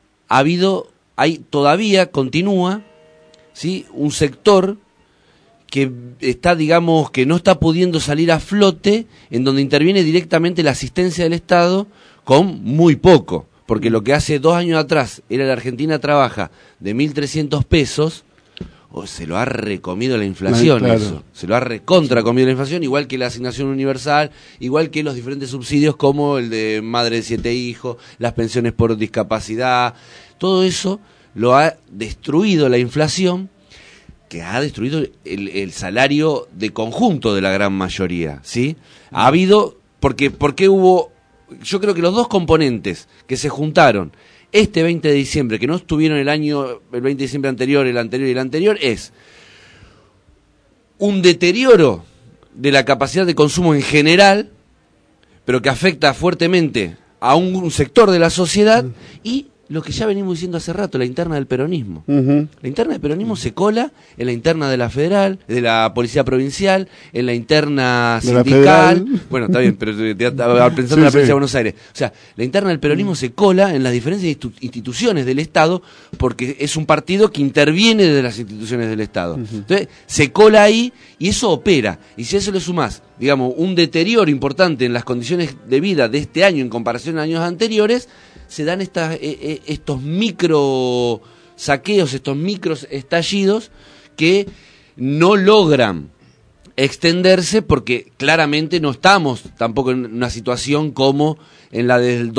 todavía continúa, ¿sí?, un sector que está, digamos, que no está pudiendo salir a flote, en donde interviene directamente la asistencia del Estado con muy poco, porque lo que hace 2 años atrás era la Argentina Trabaja de 1.300 pesos, se lo ha recomido la inflación, claro. Eso, se lo ha recontra comido la inflación, igual que la asignación universal, igual que los diferentes subsidios como el de madre de 7 hijos, las pensiones por discapacidad, todo eso lo ha destruido la inflación, que ha destruido el salario de conjunto de la gran mayoría, ¿sí? Ha habido, porque hubo, yo creo que los dos componentes que se juntaron este 20 de diciembre, que no estuvieron el 20 de diciembre anterior, el anterior y el anterior, es un deterioro de la capacidad de consumo en general, pero que afecta fuertemente a un sector de la sociedad, y lo que ya venimos diciendo hace rato, la interna del peronismo. La interna del peronismo se cola en la interna de la federal, de la policía provincial, en la interna sindical. Bueno, está bien, pero pensando en la provincia de Buenos Aires. O sea, la interna del peronismo se cola en las diferentes instituciones del Estado, porque es un partido que interviene desde las instituciones del Estado. Entonces, se cola ahí y eso opera. Y si a eso le sumás, digamos, un deterioro importante en las condiciones de vida de este año en comparación a años anteriores, se dan estos micro saqueos, estos micros estallidos que no logran extenderse, porque claramente no estamos tampoco en una situación como en la del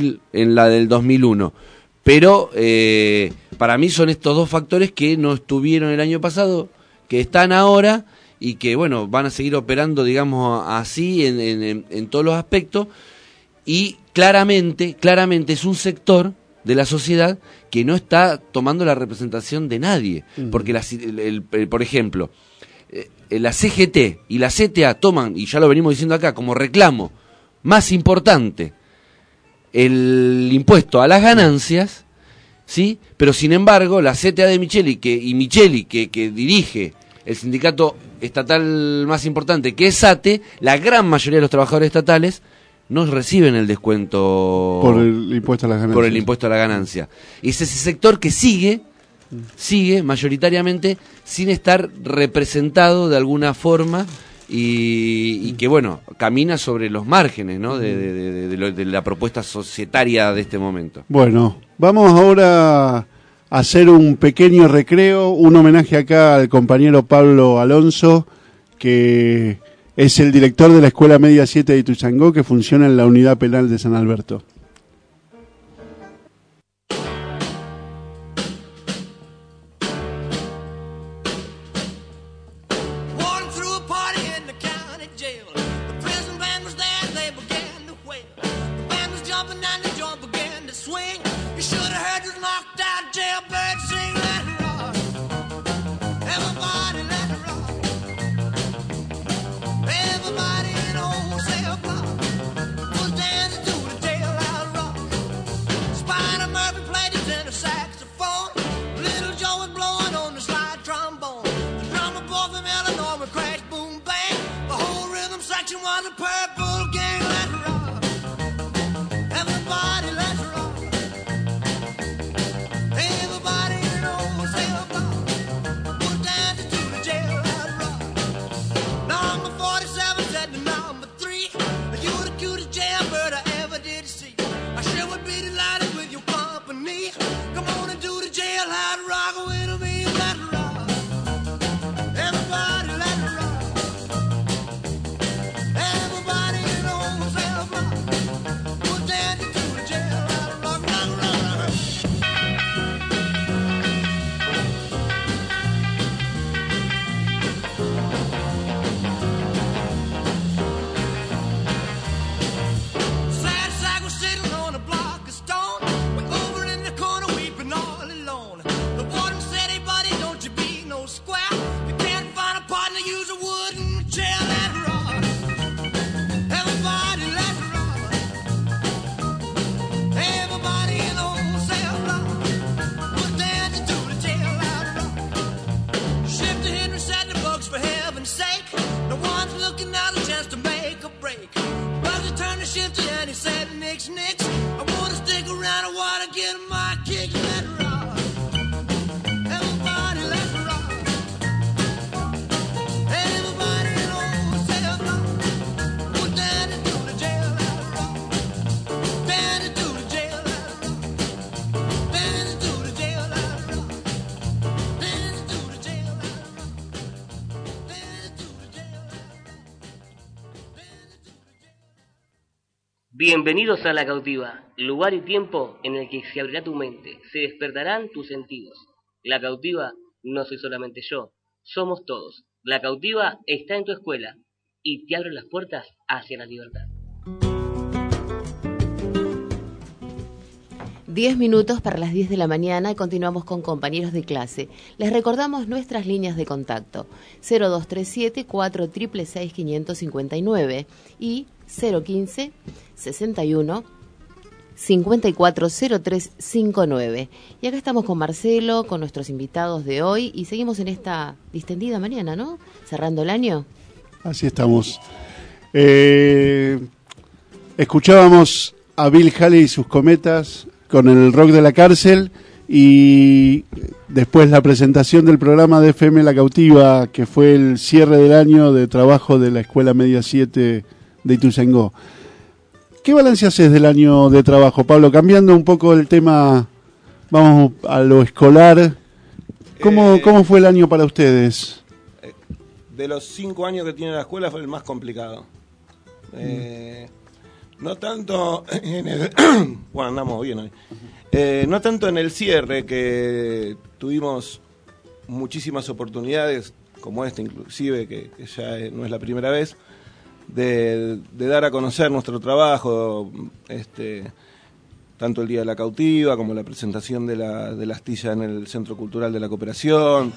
2001. Pero para mí son estos dos factores que no estuvieron el año pasado, que están ahora y que, bueno, van a seguir operando, digamos, así en todos los aspectos. Y claramente es un sector de la sociedad que no está tomando la representación de nadie. Porque, por ejemplo, la CGT y la CTA toman, y ya lo venimos diciendo acá, como reclamo más importante el impuesto a las ganancias, ¿sí? Pero sin embargo, la CTA de Micheli, que dirige el sindicato estatal más importante, que es SATE, la gran mayoría de los trabajadores estatales no reciben el descuento por el impuesto a la ganancia. Y es ese sector que sigue mayoritariamente sin estar representado de alguna forma y que, bueno, camina sobre los márgenes, ¿no? de la propuesta societaria de este momento. Bueno, vamos ahora a hacer un pequeño recreo, un homenaje acá al compañero Pablo Alonso, que es el director de la Escuela Media 7 de Ituzaingó, que funciona en la Unidad Penal de San Alberto. Everybody Bienvenidos a La Cautiva, lugar y tiempo en el que se abrirá tu mente, se despertarán tus sentidos. La Cautiva no soy solamente yo, somos todos. La Cautiva está en tu escuela y te abre las puertas hacia la libertad. 10 minutos para las 10 de la mañana y continuamos con compañeros de clase. Les recordamos nuestras líneas de contacto 0237-466559 y 015 61 540359. Y acá estamos con Marcelo, con nuestros invitados de hoy y seguimos en esta distendida mañana, ¿no? Cerrando el año. Así estamos. Escuchábamos a Bill Haley y sus cometas con el rock de la cárcel y después la presentación del programa de FM La Cautiva, que fue el cierre del año de trabajo de la Escuela Media 7 de Ituzaingó. ¿Qué balance haces del año de trabajo, Pablo? Cambiando un poco el tema, vamos a lo escolar. ¿Cómo fue el año para ustedes? De los 5 años que tiene la escuela fue el más complicado. No tanto en el... bueno, andamos bien hoy. No tanto en el cierre, que tuvimos muchísimas oportunidades, como esta inclusive, que ya no es la primera vez, de dar a conocer nuestro trabajo, tanto el Día de la Cautiva, como la presentación de la astilla en el Centro Cultural de la Cooperación,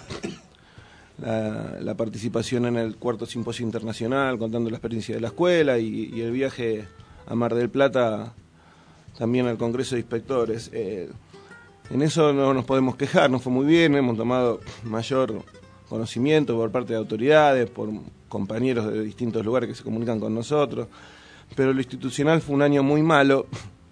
la participación en el 4º Simposio Internacional, contando la experiencia de la escuela, y el viaje a Mar del Plata, también al Congreso de Inspectores. En eso no nos podemos quejar, nos fue muy bien, hemos tomado mayor conocimiento por parte de autoridades, por compañeros de distintos lugares que se comunican con nosotros, pero lo institucional fue un año muy malo,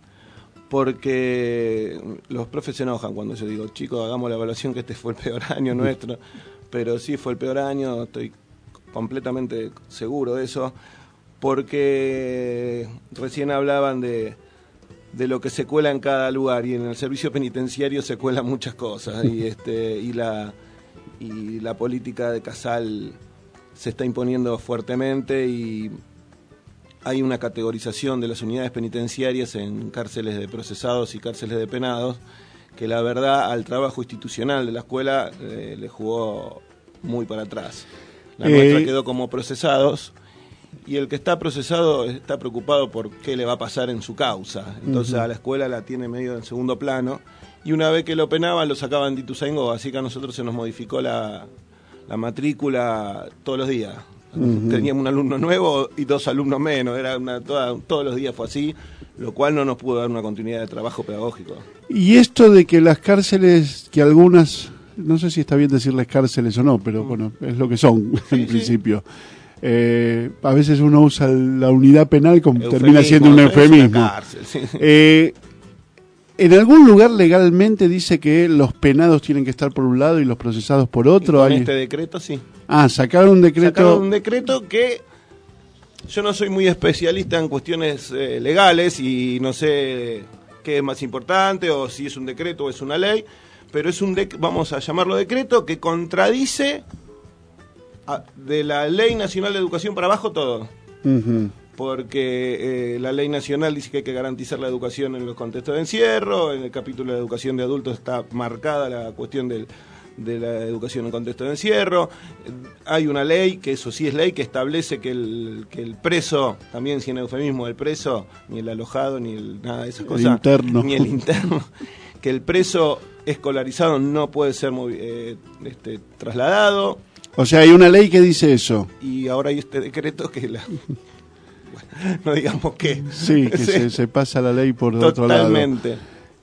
porque los profes se enojan cuando yo digo, chicos, hagamos la evaluación, que este fue el peor año nuestro, pero sí fue el peor año, estoy completamente seguro de eso, porque recién hablaban de lo que se cuela en cada lugar, y en el servicio penitenciario se cuelan muchas cosas, y la política de Casal se está imponiendo fuertemente, y hay una categorización de las unidades penitenciarias en cárceles de procesados y cárceles de penados, que la verdad al trabajo institucional de la escuela le jugó muy para atrás. La nuestra quedó como procesados, y el que está procesado está preocupado por qué le va a pasar en su causa. Entonces a la escuela la tiene medio en segundo plano, y una vez que lo penaban lo sacaban de Ituzaingó, así que a nosotros se nos modificó la matrícula todos los días. Teníamos un alumno nuevo y 2 alumnos menos, todos los días fue así, lo cual no nos pudo dar una continuidad de trabajo pedagógico. Y esto de que las cárceles, que algunas, no sé si está bien decirles cárceles o no, pero bueno, es lo que son en principio. A veces uno usa la unidad penal como termina siendo un eufemismo. Cárcel, sí. ¿En algún lugar legalmente dice que los penados tienen que estar por un lado y los procesados por otro? Con este decreto, sí. Sacaron un decreto. Sacaron un decreto que yo no soy muy especialista en cuestiones legales y no sé qué es más importante o si es un decreto o es una ley, pero es vamos a llamarlo decreto, que contradice de la Ley Nacional de Educación para abajo todo. Porque la ley nacional dice que hay que garantizar la educación en los contextos de encierro, en el capítulo de educación de adultos está marcada la cuestión de la educación en contexto de encierro. Hay una ley, que eso sí es ley, que establece que el preso, también sin eufemismo, el preso, ni el alojado, ni nada de esas cosas, ni el interno, que el preso escolarizado no puede ser trasladado. O sea, hay una ley que dice eso. Y ahora hay este decreto que no digamos qué. Sí, que se pasa la ley por otro lado. Totalmente.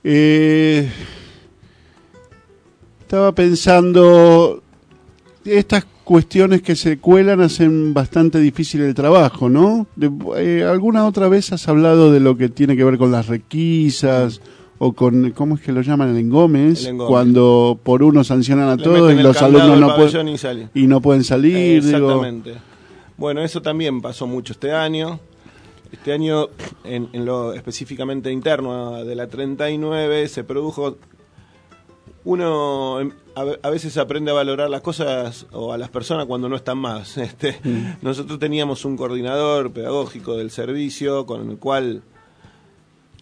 Estaba pensando, estas cuestiones que se cuelan hacen bastante difícil el trabajo, ¿no? ¿Alguna otra vez has hablado de lo que tiene que ver con las requisas o con, ¿cómo es que lo llaman? El engome, cuando por uno sancionan a todos y los alumnos no pueden salir. Exactamente. Bueno, eso también pasó mucho este año. Este año, en lo específicamente interno de la 39, se produjo... Uno a veces aprende a valorar las cosas o a las personas cuando no están más. Nosotros teníamos un coordinador pedagógico del servicio con el cual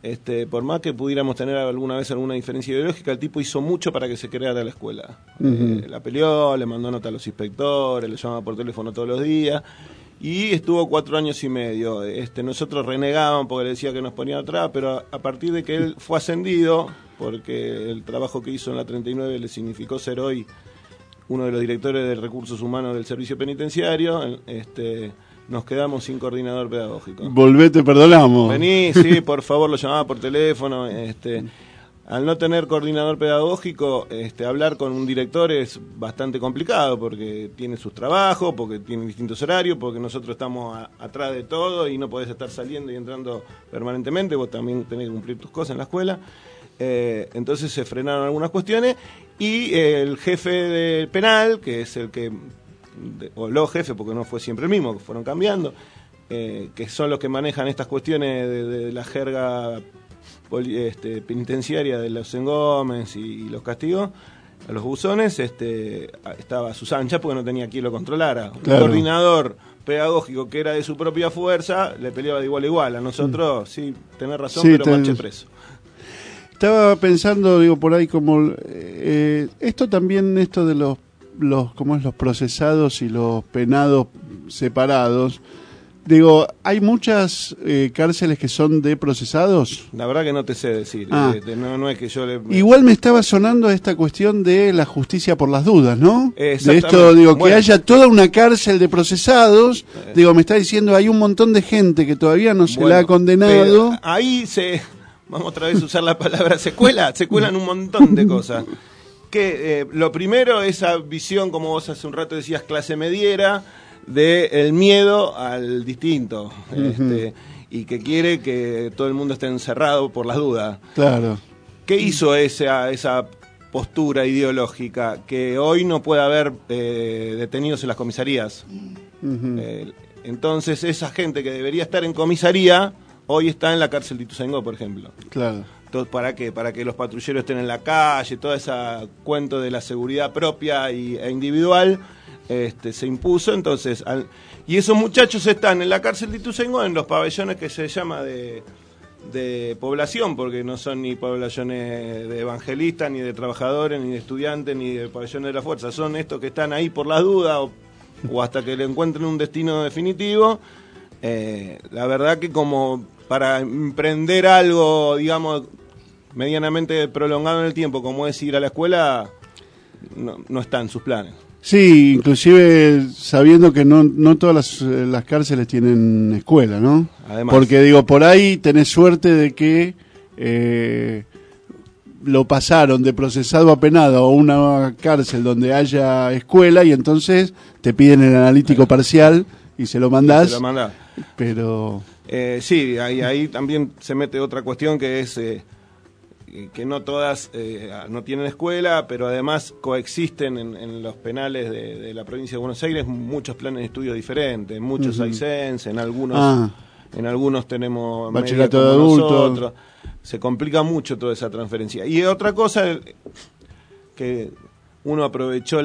por más que pudiéramos tener alguna vez alguna diferencia ideológica, el tipo hizo mucho para que se creara la escuela. La peleó, le mandó nota a los inspectores, le llamaba por teléfono todos los días, y estuvo 4 años y medio. Nosotros renegábamos porque le decía que nos ponía atrás, pero a partir de que él fue ascendido, porque el trabajo que hizo en la 39 le significó ser hoy uno de los directores de recursos humanos del servicio penitenciario, nos quedamos sin coordinador pedagógico. Volvete, perdonamos. Vení, sí, por favor, lo llamaba por teléfono. Al no tener coordinador pedagógico, hablar con un director es bastante complicado porque tiene sus trabajos, porque tiene distintos horarios, porque nosotros estamos atrás de todo y no podés estar saliendo y entrando permanentemente, vos también tenés que cumplir tus cosas en la escuela. Entonces se frenaron algunas cuestiones y el jefe del penal, que es el que, o los jefes, porque no fue siempre el mismo, que fueron cambiando, que son los que manejan estas cuestiones de la jerga penitenciaria de los engómez y los castigos, a los buzones, estaba Susana Chá porque no tenía quien lo controlara. Claro. Un coordinador pedagógico que era de su propia fuerza, le peleaba de igual a igual. A nosotros, sí, tenés razón, Sí, pero marche preso. Estaba pensando, digo, por ahí como esto también, esto de los ¿cómo es? Los procesados y los penados separados. Digo, ¿hay muchas cárceles que son de procesados? La verdad que no te sé decir. No es que yo Igual me estaba sonando esta cuestión de la justicia por las dudas, ¿no? De Exactamente. esto, digo, Bueno. que haya toda una cárcel de procesados. Digo, me está diciendo, hay un montón de gente que todavía no se la ha condenado. Pero ahí vamos otra vez a usar la palabra se cuelan un montón de cosas. Que lo primero, esa visión, como vos hace un rato decías, clase mediera, de el miedo al distinto, y que quiere que todo el mundo esté encerrado por las dudas. Claro. ¿Qué hizo esa postura ideológica? Que hoy no puede haber detenidos en las comisarías. Entonces esa gente que debería estar en comisaría hoy está en la cárcel de Ituzaingó, por ejemplo. Claro. ¿Para qué? Para que los patrulleros estén en la calle, todo ese cuento de la seguridad propia e individual se impuso. Entonces, y esos muchachos están en la cárcel de Ituzaingó, en los pabellones que se llama de población, porque no son ni pabellones de evangelistas, ni de trabajadores, ni de estudiantes, ni de pabellones de la fuerza. Son estos que están ahí por las dudas o hasta que le encuentren un destino definitivo. La verdad que como para emprender algo, digamos, medianamente prolongado en el tiempo, como es ir a la escuela, no está en sus planes. Sí, inclusive sabiendo que no todas las cárceles tienen escuela, ¿no? Además. Porque digo, por ahí tenés suerte de que lo pasaron de procesado a penado a una cárcel donde haya escuela y entonces te piden el analítico parcial y se lo mandás. Se lo mandás. Pero sí, ahí también se mete otra cuestión que es que no todas no tienen escuela, pero además coexisten en los penales de la provincia de Buenos Aires muchos planes de estudio diferentes, muchos hay CENS, en algunos tenemos bachillerato media de como adultos. nosotros. Se complica mucho toda esa transferencia. Y otra cosa que uno aprovechó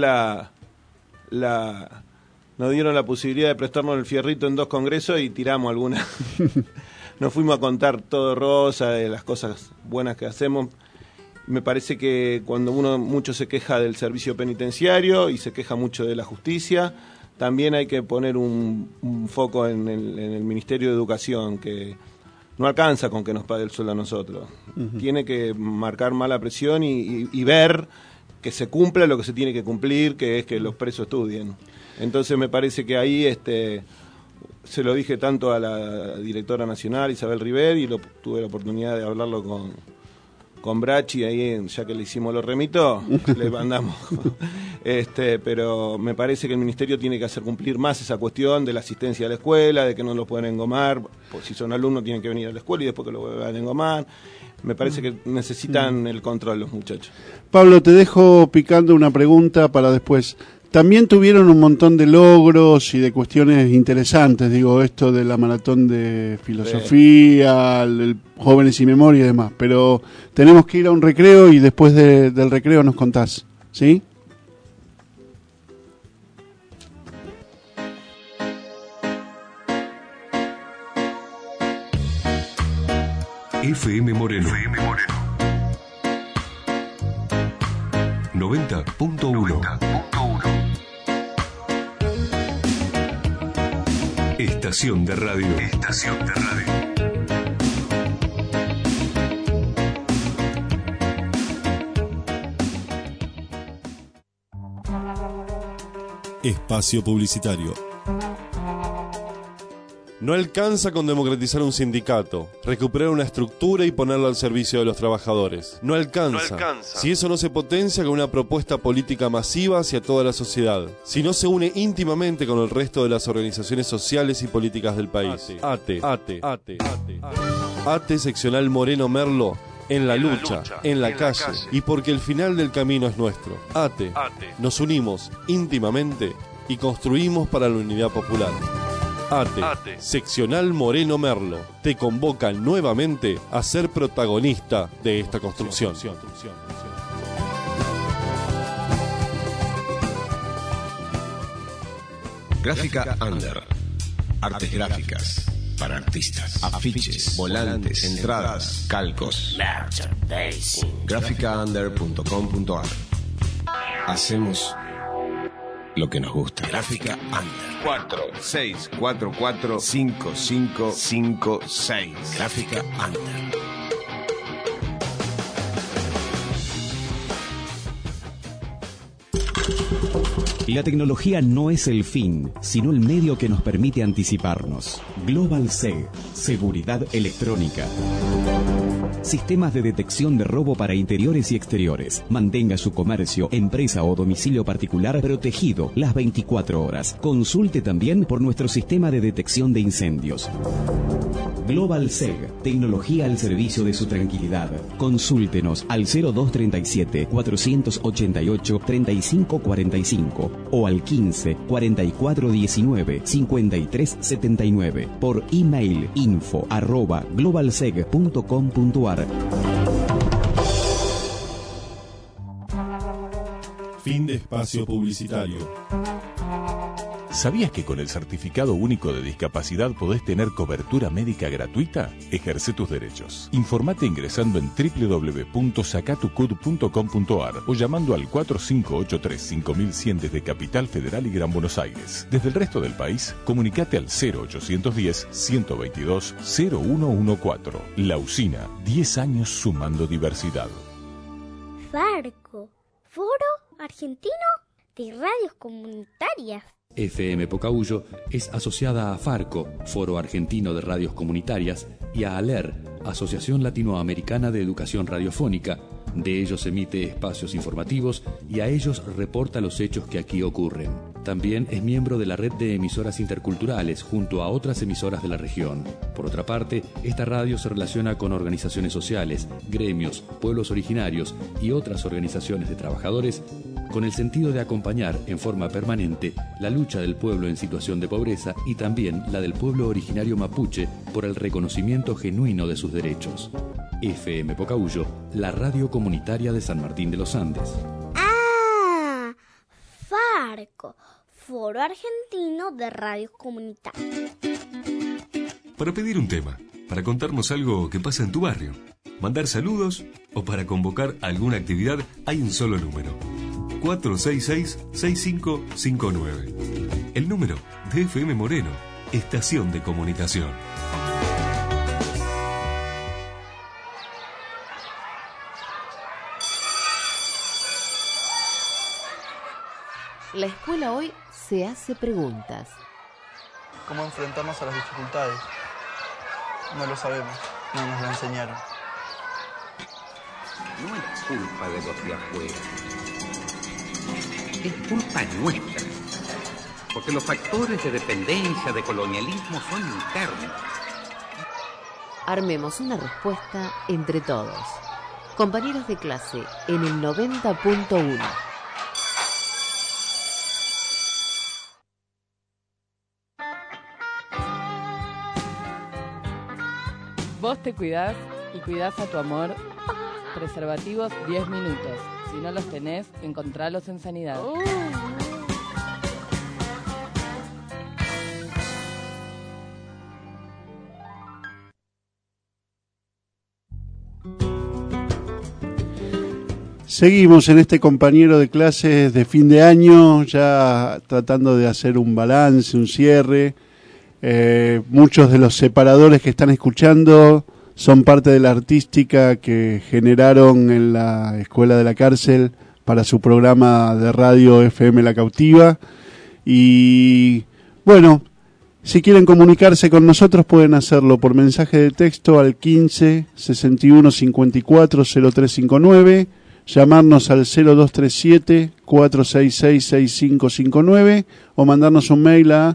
nos dieron la posibilidad de prestarnos el fierrito en 2 congresos y tiramos alguna. Nos fuimos a contar todo rosa de las cosas buenas que hacemos. Me parece que cuando mucho se queja del servicio penitenciario y se queja mucho de la justicia, también hay que poner un foco en el Ministerio de Educación, que no alcanza con que nos pague el sueldo a nosotros. Tiene que marcar mala presión y ver que se cumpla lo que se tiene que cumplir, que es que los presos estudien. Entonces me parece que ahí se lo dije tanto a la directora nacional, Isabel River, y tuve la oportunidad de hablarlo con Brachi, ahí ya que le hicimos los remitos, le mandamos. Pero me parece que el ministerio tiene que hacer cumplir más esa cuestión de la asistencia a la escuela, de que no lo pueden engomar, pues si son alumnos tienen que venir a la escuela y después que lo vuelvan a engomar. Me parece que necesitan el control los muchachos. Pablo, te dejo picando una pregunta para después. También tuvieron un montón de logros y de cuestiones interesantes, digo, esto de la maratón de filosofía, el Jóvenes y Memoria y demás, pero tenemos que ir a un recreo y después del recreo nos contás, ¿sí? FM Moreno. 90.1. Estación de radio. Espacio publicitario. No alcanza con democratizar un sindicato, recuperar una estructura y ponerla al servicio de los trabajadores. No alcanza. Si eso no se potencia con una propuesta política masiva hacia toda la sociedad. Si no se une íntimamente con el resto de las organizaciones sociales y políticas del país. ATE seccional Moreno Merlo. En la lucha, en la calle, y porque el final del camino es nuestro. ATE. Nos unimos íntimamente y construimos para la unidad popular. ATE, seccional Moreno Merlo, te convoca nuevamente a ser protagonista de esta construcción. Gráfica Under. Artes gráficas. Para artistas, afiches, volantes, entradas, calcos. Gráficaunder.com.ar. Hacemos lo que nos gusta. Gráfica Under. 46445556. Gráfica Under. La tecnología no es el fin, sino el medio que nos permite anticiparnos. Global SEG, seguridad electrónica. Sistemas de detección de robo para interiores y exteriores. Mantenga su comercio, empresa o domicilio particular protegido las 24 horas. Consulte también por nuestro sistema de detección de incendios. Global SEG, tecnología al servicio de su tranquilidad. Consúltenos al 0237-488-3545 o al 15-4419-5379 por email info@globalseg.com.ar. Fin de espacio publicitario. ¿Sabías que con el Certificado Único de Discapacidad podés tener cobertura médica gratuita? Ejerce tus derechos. Informate ingresando en www.sacatucud.com.ar o llamando al 4583-5100 desde Capital Federal y Gran Buenos Aires. Desde el resto del país, comunicate al 0810-122-0114. La Usina, 10 años sumando diversidad. Farco, Foro Argentino de Radios Comunitarias. FM Pocahuyo es asociada a Farco, Foro Argentino de Radios Comunitarias, y a ALER, Asociación Latinoamericana de Educación Radiofónica. De ellos emite espacios informativos y a ellos reporta los hechos que aquí ocurren. También es miembro de la red de emisoras interculturales junto a otras emisoras de la región. Por otra parte, esta radio se relaciona con organizaciones sociales, gremios, pueblos originarios y otras organizaciones de trabajadores con el sentido de acompañar en forma permanente la lucha del pueblo en situación de pobreza y también la del pueblo originario mapuche por el reconocimiento genuino de sus derechos. FM Pocahuyo, la radio comunitaria de San Martín de los Andes. ¡Ah! Farco, Foro Argentino de Radios Comunitarias. Para pedir un tema, para contarnos algo que pasa en tu barrio, mandar saludos o para convocar alguna actividad, hay un solo número: 466-6559. El número de FM Moreno, Estación de Comunicación. La escuela hoy se hace preguntas. ¿Cómo enfrentarnos a las dificultades? No lo sabemos, no nos lo enseñaron. No es culpa de los de afuera. Es culpa nuestra. Porque los factores de dependencia, de colonialismo son internos. Armemos una respuesta entre todos. Compañeros de clase en el 90.1. Vos te cuidás y cuidás a tu amor. Preservativos 10 minutos. Si no los tenés, encontralos en Sanidad. Seguimos en este compañero de clases de fin de año, ya tratando de hacer un balance, un cierre. Muchos de los separadores que están escuchando son parte de la artística que generaron en la Escuela de la Cárcel para su programa de radio FM La Cautiva. Y bueno, si quieren comunicarse con nosotros pueden hacerlo por mensaje de texto al 15 61 54 0359, llamarnos al 0237 466 6559 o mandarnos un mail a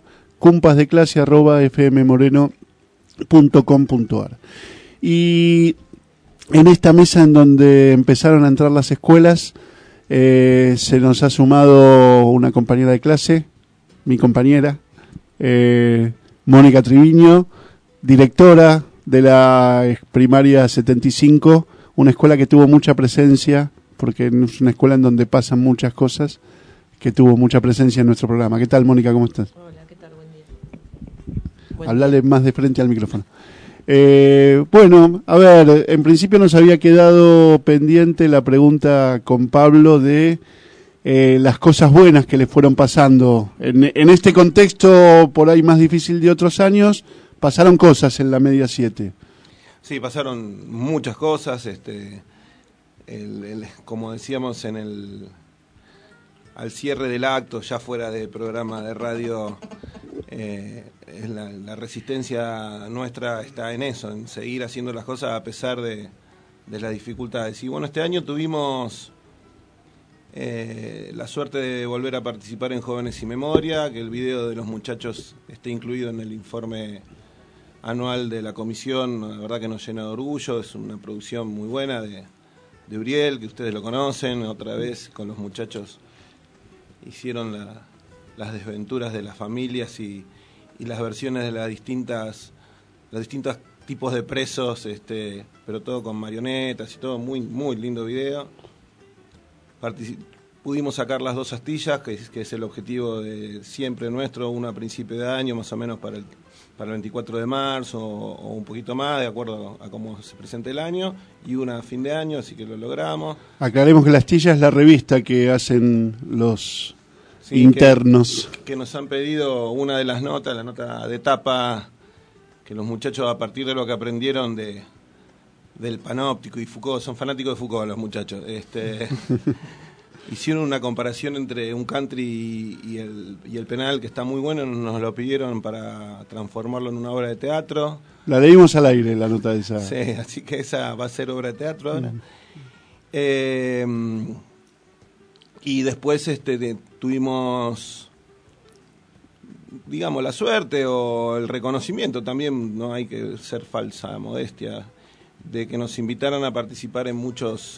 compasdeclase@fmmoreno.com.ar. Y en esta mesa en donde empezaron a entrar las escuelas, se nos ha sumado una compañera de clase, mi compañera, Mónica Triviño, directora de la primaria 75, una escuela que tuvo mucha presencia, porque es una escuela en donde pasan muchas cosas, que tuvo mucha presencia en nuestro programa. ¿Qué tal, Mónica? ¿Cómo estás? Hola, ¿qué tal? Buen día. Hablale más de frente al micrófono. Bueno, a ver, en principio nos había quedado pendiente la pregunta con Pablo de las cosas buenas que le fueron pasando. En este contexto, por ahí más difícil de otros años, pasaron cosas en la media 7. Sí, pasaron muchas cosas, como decíamos al cierre del acto, ya fuera de programa de radio, la resistencia nuestra está en eso, en seguir haciendo las cosas a pesar de las dificultades. Y bueno, este año tuvimos la suerte de volver a participar en Jóvenes y Memoria, que el video de los muchachos esté incluido en el informe anual de la comisión. La verdad que nos llena de orgullo, es una producción muy buena de Uriel, que ustedes lo conocen. Otra vez con los muchachos hicieron las desventuras de las familias y las versiones de los distintos tipos de presos, pero todo con marionetas y todo, muy, muy lindo video. Pudimos sacar las 2 astillas, que es el objetivo de siempre nuestro, una a principio de año, más o menos para el 24 de marzo o un poquito más, de acuerdo a cómo se presente el año, y una a fin de año, así que lo logramos. Aclaremos que la astilla es la revista que hacen los internos. Que nos han pedido una de las notas, la nota de tapa, que los muchachos, a partir de lo que aprendieron del panóptico y Foucault, son fanáticos de Foucault los muchachos, hicieron una comparación entre un country y el penal, que está muy bueno, nos lo pidieron para transformarlo en una obra de teatro. La leímos al aire, la nota de esa. Sí, así que esa va a ser obra de teatro ahora. Y después tuvimos, digamos, la suerte o el reconocimiento, también no hay que ser falsa modestia, de que nos invitaran a participar en muchos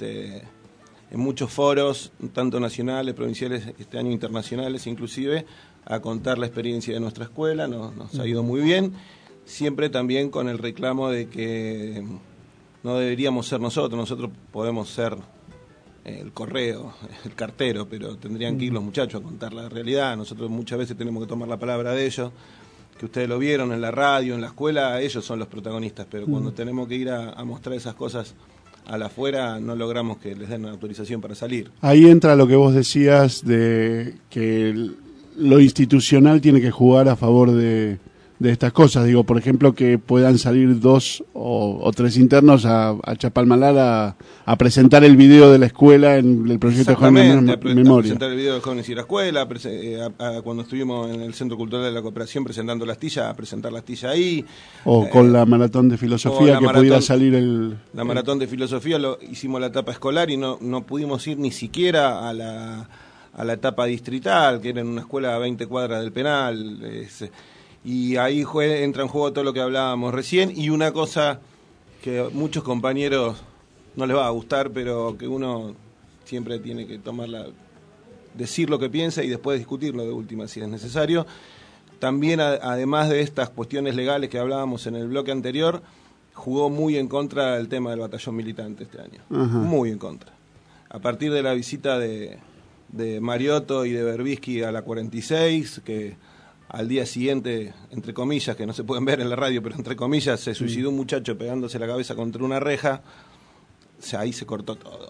foros, tanto nacionales, provinciales, este año internacionales inclusive, a contar la experiencia de nuestra escuela. Nos ha ido muy bien, siempre también con el reclamo de que no deberíamos ser nosotros podemos ser el correo, el cartero, pero tendrían que ir los muchachos a contar la realidad. Nosotros muchas veces tenemos que tomar la palabra de ellos, que ustedes lo vieron en la radio, en la escuela, ellos son los protagonistas, pero cuando tenemos que ir a mostrar esas cosas a la afuera, no logramos que les den autorización para salir. Ahí entra lo que vos decías de que lo institucional tiene que jugar a favor de estas cosas. Digo, por ejemplo, que puedan salir 2 o 3 internos a Chapalmalal a presentar el video de la escuela en el proyecto de Jóvenes a Memoria. Presentar el video de Jóvenes y la Escuela, cuando estuvimos en el Centro Cultural de la Cooperación presentando la astilla, a presentar la astilla ahí. O con la maratón de filosofía que pudiera salir La maratón de filosofía, hicimos la etapa escolar y no pudimos ir ni siquiera a la etapa distrital, que era en una escuela a 20 cuadras del penal. Y ahí entra en juego todo lo que hablábamos recién, y una cosa que a muchos compañeros no les va a gustar, pero que uno siempre tiene que decir lo que piensa y después discutirlo de última si es necesario. También, además de estas cuestiones legales que hablábamos en el bloque anterior, jugó muy en contra el tema del batallón militante este año. Ajá. Muy en contra. A partir de la visita de Mariotto y de Berbisky a la 46, que al día siguiente, entre comillas, que no se pueden ver en la radio, pero entre comillas, se suicidó un muchacho pegándose la cabeza contra una reja, ahí se cortó todo.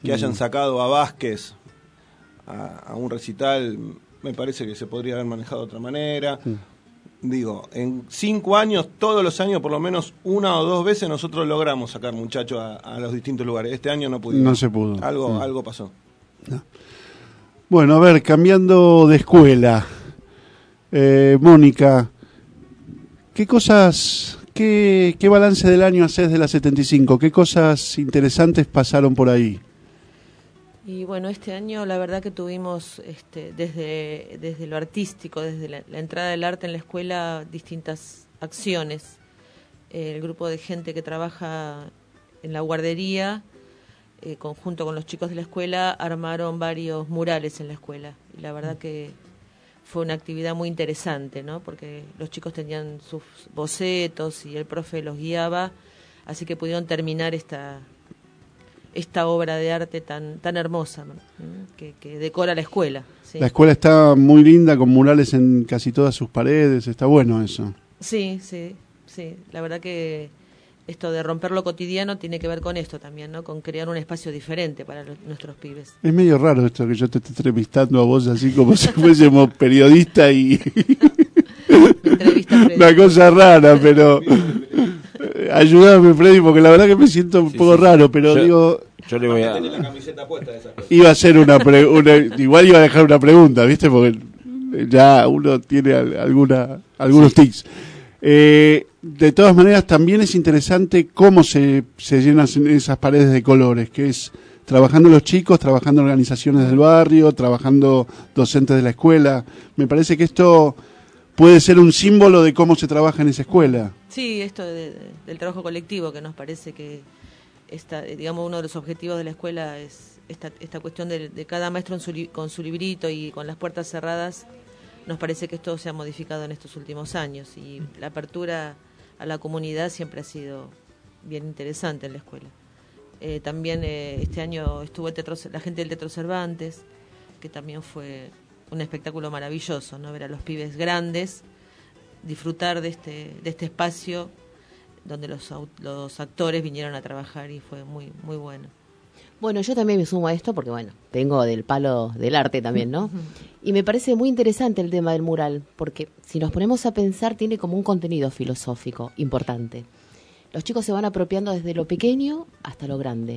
que hayan sacado a Vázquez a un recital, me parece que se podría haber manejado de otra manera. Digo, en 5 años, todos los años, por lo menos 1 o 2 veces nosotros logramos sacar muchachos a los distintos lugares. Este año no pudimos. No se pudo. Algo pasó. No. Bueno, a ver, cambiando de escuela. Mónica, ¿qué balance del año haces de la 75? ¿Qué cosas interesantes pasaron por ahí? Y bueno, este año la verdad que tuvimos desde lo artístico, desde la entrada del arte en la escuela, distintas acciones. El grupo de gente que trabaja en la guardería, conjunto con los chicos de la escuela, armaron varios murales en la escuela. Y la verdad que fue una actividad muy interesante, ¿no? Porque los chicos tenían sus bocetos y el profe los guiaba, así que pudieron terminar esta obra de arte tan hermosa, ¿no? que decora la escuela. ¿Sí? La escuela está muy linda, con murales en casi todas sus paredes, está bueno eso. Sí, la verdad que esto de romper lo cotidiano tiene que ver con esto también, ¿no? Con crear un espacio diferente para nuestros pibes. Es medio raro esto que yo te esté entrevistando a vos así como si fuésemos periodista y... Una cosa rara, pero... Ayúdame, Freddy, porque la verdad que me siento un poco raro, pero yo le voy a... la camiseta puesta de esas cosas. Iba a hacer igual iba a dejar una pregunta, ¿viste? Porque ya uno tiene algunos tics. De todas maneras, también es interesante cómo se llenan esas paredes de colores, que es trabajando los chicos, trabajando organizaciones del barrio, trabajando docentes de la escuela. Me parece que esto puede ser un símbolo de cómo se trabaja en esa escuela. Sí, esto del trabajo colectivo, que nos parece que digamos, uno de los objetivos de la escuela es esta cuestión de cada maestro con su librito y con las puertas cerradas. Nos parece que esto se ha modificado en estos últimos años y la apertura a la comunidad siempre ha sido bien interesante en la escuela. También este año estuvo la gente del Teatro Cervantes, que también fue un espectáculo maravilloso, ¿no? Ver a los pibes grandes, disfrutar de este espacio donde los actores vinieron a trabajar y fue muy, muy bueno. Bueno, yo también me sumo a esto porque, bueno, vengo del palo del arte también, ¿no? Y me parece muy interesante el tema del mural, porque si nos ponemos a pensar, tiene como un contenido filosófico importante. Los chicos se van apropiando desde lo pequeño hasta lo grande.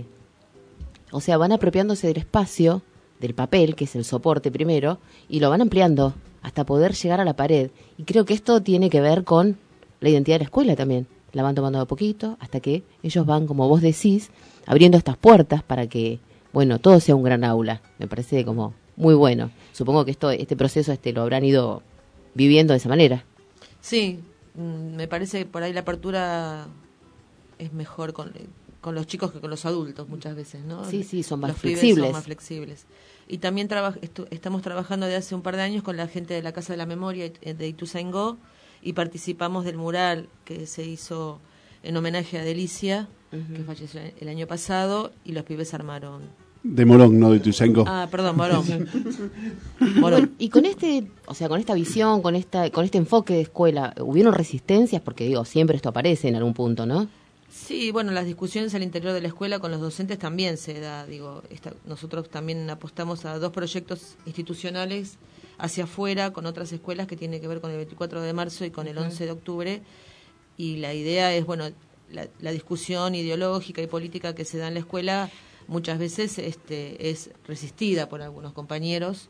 O sea, van apropiándose del espacio, del papel, que es el soporte primero, y lo van ampliando hasta poder llegar a la pared. Y creo que esto tiene que ver con la identidad de la escuela también. La van tomando de poquito hasta que ellos van, como vos decís, abriendo estas puertas para que, bueno, todo sea un gran aula. Me parece como muy bueno. Supongo que este proceso lo habrán ido viviendo de esa manera. Sí, me parece que por ahí la apertura es mejor con los chicos que con los adultos muchas veces, ¿no? Sí, son más los flexibles. Son más flexibles. Y también estamos trabajando de hace un par de años con la gente de la Casa de la Memoria de Ituzaingó y participamos del mural que se hizo en homenaje a Delicia, que falleció el año pasado, y los pibes armaron. De Morón, no de Ituzaingó. Ah, perdón, Morón. Morón. Y con con esta visión, con este enfoque de escuela, ¿hubieron resistencias? Porque digo, siempre esto aparece en algún punto, ¿no? Sí, bueno, las discusiones al interior de la escuela con los docentes también se da, nosotros también apostamos a 2 proyectos institucionales hacia afuera con otras escuelas que tienen que ver con el 24 de marzo y con el 11 de octubre, y la idea es, bueno, la discusión ideológica y política que se da en la escuela muchas veces es resistida por algunos compañeros,